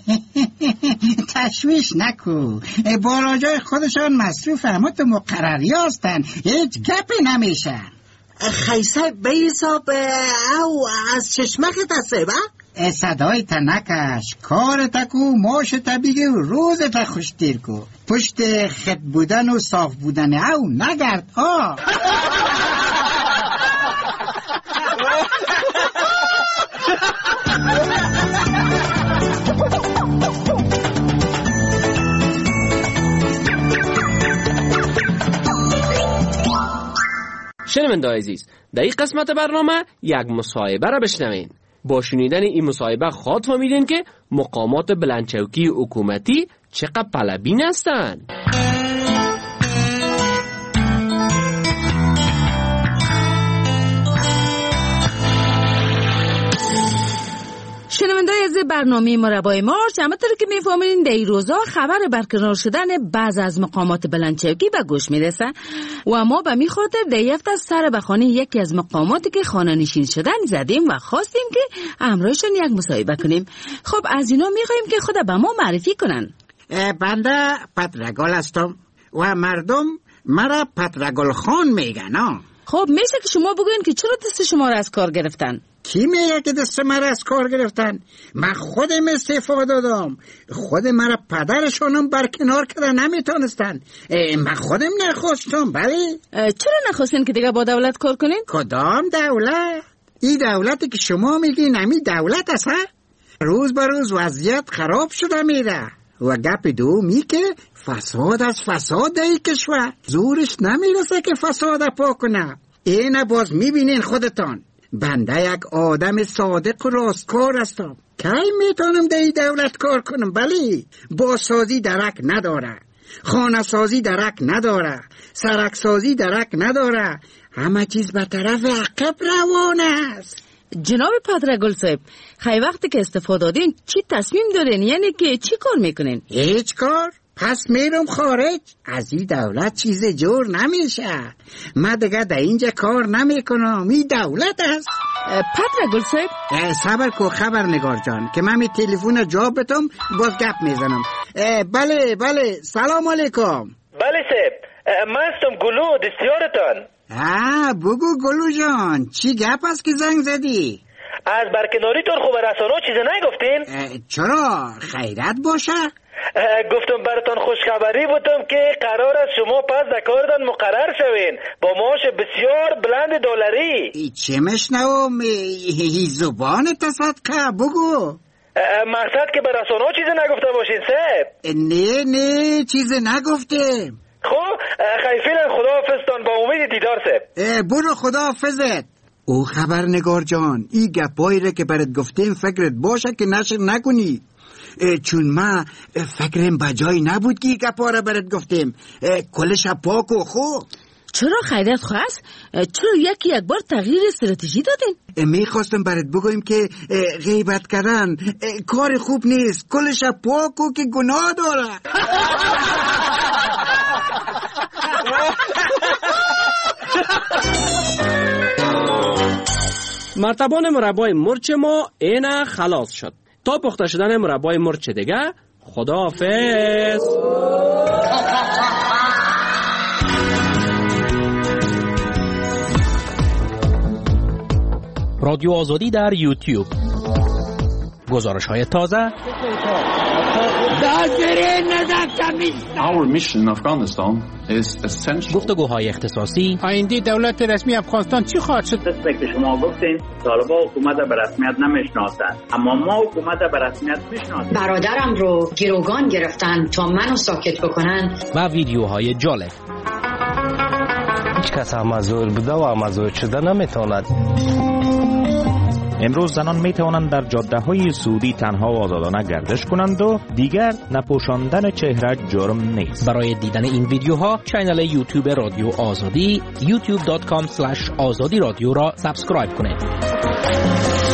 Speaker 13: تشویش نکو، بالا جای خودشان مصروف همت مقرری هستن، هیچ گپی نمیشه.
Speaker 14: خیصه به حساب او از چشمخت هسته با؟
Speaker 13: صدای تا نکش، کار تا کو، ماش تا بگی و روز تا خوشتیر کو، پشت خط بودن و صاف بودن او نگرد.
Speaker 23: شنونده‌های عزیز، در این قسمت برنامه یک مصاحبه را بشنوین. با شنیدن این مصاحبه خواهد فهمیدین که مقامات بلندچوکی حکومتی چقدر طلبین هستند.
Speaker 9: شنونده‌های از برنامه مربای مارچ، همونطور که میفهمین در این روزا خبر برقرار شدن بعض از مقامات بلندچوکی به گوش میرسه و ما به می خاطر در یک تا سر به خانه یکی از مقاماتی که خانه نشین شدن زدیم و خواستیم که همراهشون یک مصاحبه کنیم. خب از اینا میخوایم که خود به ما معرفی کنن.
Speaker 13: بنده پترگل هستم و مردم مرا پترگل خان میگن.
Speaker 9: خب میشه که شما بگوین که چرا دست شما را از کار گرفتن؟
Speaker 13: کی میگه که دست مرا از کار گرفتن؟ من خودم استعفا دادم. خود مرا پدرشانم برکنار کردن، نمیتونستن. من خودم نخواستم. بله.
Speaker 9: چرا نخواستین که دیگه با دولت کار کنین؟
Speaker 13: کدام دولت؟ این دولتی که شما میگین همی دولت است؟ روز به روز وضعیت خراب شده میره و گپ دومی که فساد از فساد ای کشور، زورش نمیرسه که فساد پاک کنه. اینه باز میبینین خودتان. بنده یک آدم صادق و راستکار هستم. کی میتونم در این دولت کار کنم؟ بلی. بازسازی درک نداره، خانه سازی درک نداره، سرک سازی درک نداره، همه چیز به طرف عقب روان است.
Speaker 9: جناب پترگل صاحب، خیلی وقتی که استعفا دادین چی تصمیم دارین؟ یعنی که چی کار میکنین؟
Speaker 13: هیچ کار. پس میرم خارج. از این دولت چیز جور نمیشه. من دیگه در اینجا کار نمیکنم، این دولت است.
Speaker 9: پترگل صاحب،
Speaker 13: صبر کو خبرنگار جان که من می تلفن جواب بدم، باز گپ میزنم. بله سلام علیکم.
Speaker 15: بله صاحب، من هستم گلو دستیارتان.
Speaker 13: بگو گلو جان، چی گپ است که زنگ زدی؟
Speaker 15: از برکناریتون خوب رسانه چیز نگفتین؟
Speaker 13: چرا؟ خیرت باشه؟
Speaker 15: گفتم براتون خوشخبری بودم که قرار است شما پس در کاردان مقرر شوین با معاش بسیار بلند دلاری.
Speaker 13: چه مشنوم؟ زبان تصدقه بگو.
Speaker 15: مقصد که به رسانه چیز نگفته باشین صاحب؟
Speaker 13: نه چیز نگفته.
Speaker 15: خب خیفیلن، خداحافظتان، با امید دیدار صاحب.
Speaker 13: برو خداحافظت. او خبرنگار جان، این گپایی را که برات گفتیم فکرت باشه که نشر نکنی، چون ما فکرم بجای نبود که این گپا را برات گفتیم. کلش پاک و خوب.
Speaker 9: چرا خیرت خواست؟ چرا یک بار تغییر استراتژی دادین؟
Speaker 13: میخواستم برات بگویم که غیبت کردن کار خوب نیست. کلش پاکو که گناه داره.
Speaker 23: مرتبان مربای مرچ ما اینه خلاص شد. تا پخته شدن مربای مرچ دیگه، خداحافظ.
Speaker 12: رادیو آزادی در یوتیوب. گزارش های تازه.
Speaker 7: Our mission in Afghanistan is essential.
Speaker 12: گفتگوهای اختصاصی.
Speaker 16: آینده دولت رسمی افغانستان چی خواهد شد؟
Speaker 18: دست که شما گفتین طالبان حکومت به رسمیت نمیشناسند، اما ما حکومت به رسمیت میشناسیم.
Speaker 19: برادرم رو گروگان گرفتن تا منو ساکت بکنن.
Speaker 12: و ویدیوهای جالب.
Speaker 20: هیچ کس مزور بوده و مزور شده نمیتواند.
Speaker 26: امروز زنان می توانند در جاده های سعودی تنها و آزادانه گردش کنند و دیگر نپوشاندن چهره جرم نیست.
Speaker 12: برای دیدن این ویدیوها کانال یوتیوب رادیو آزادی youtube.com/azadi radio را سابسکرایب کنید.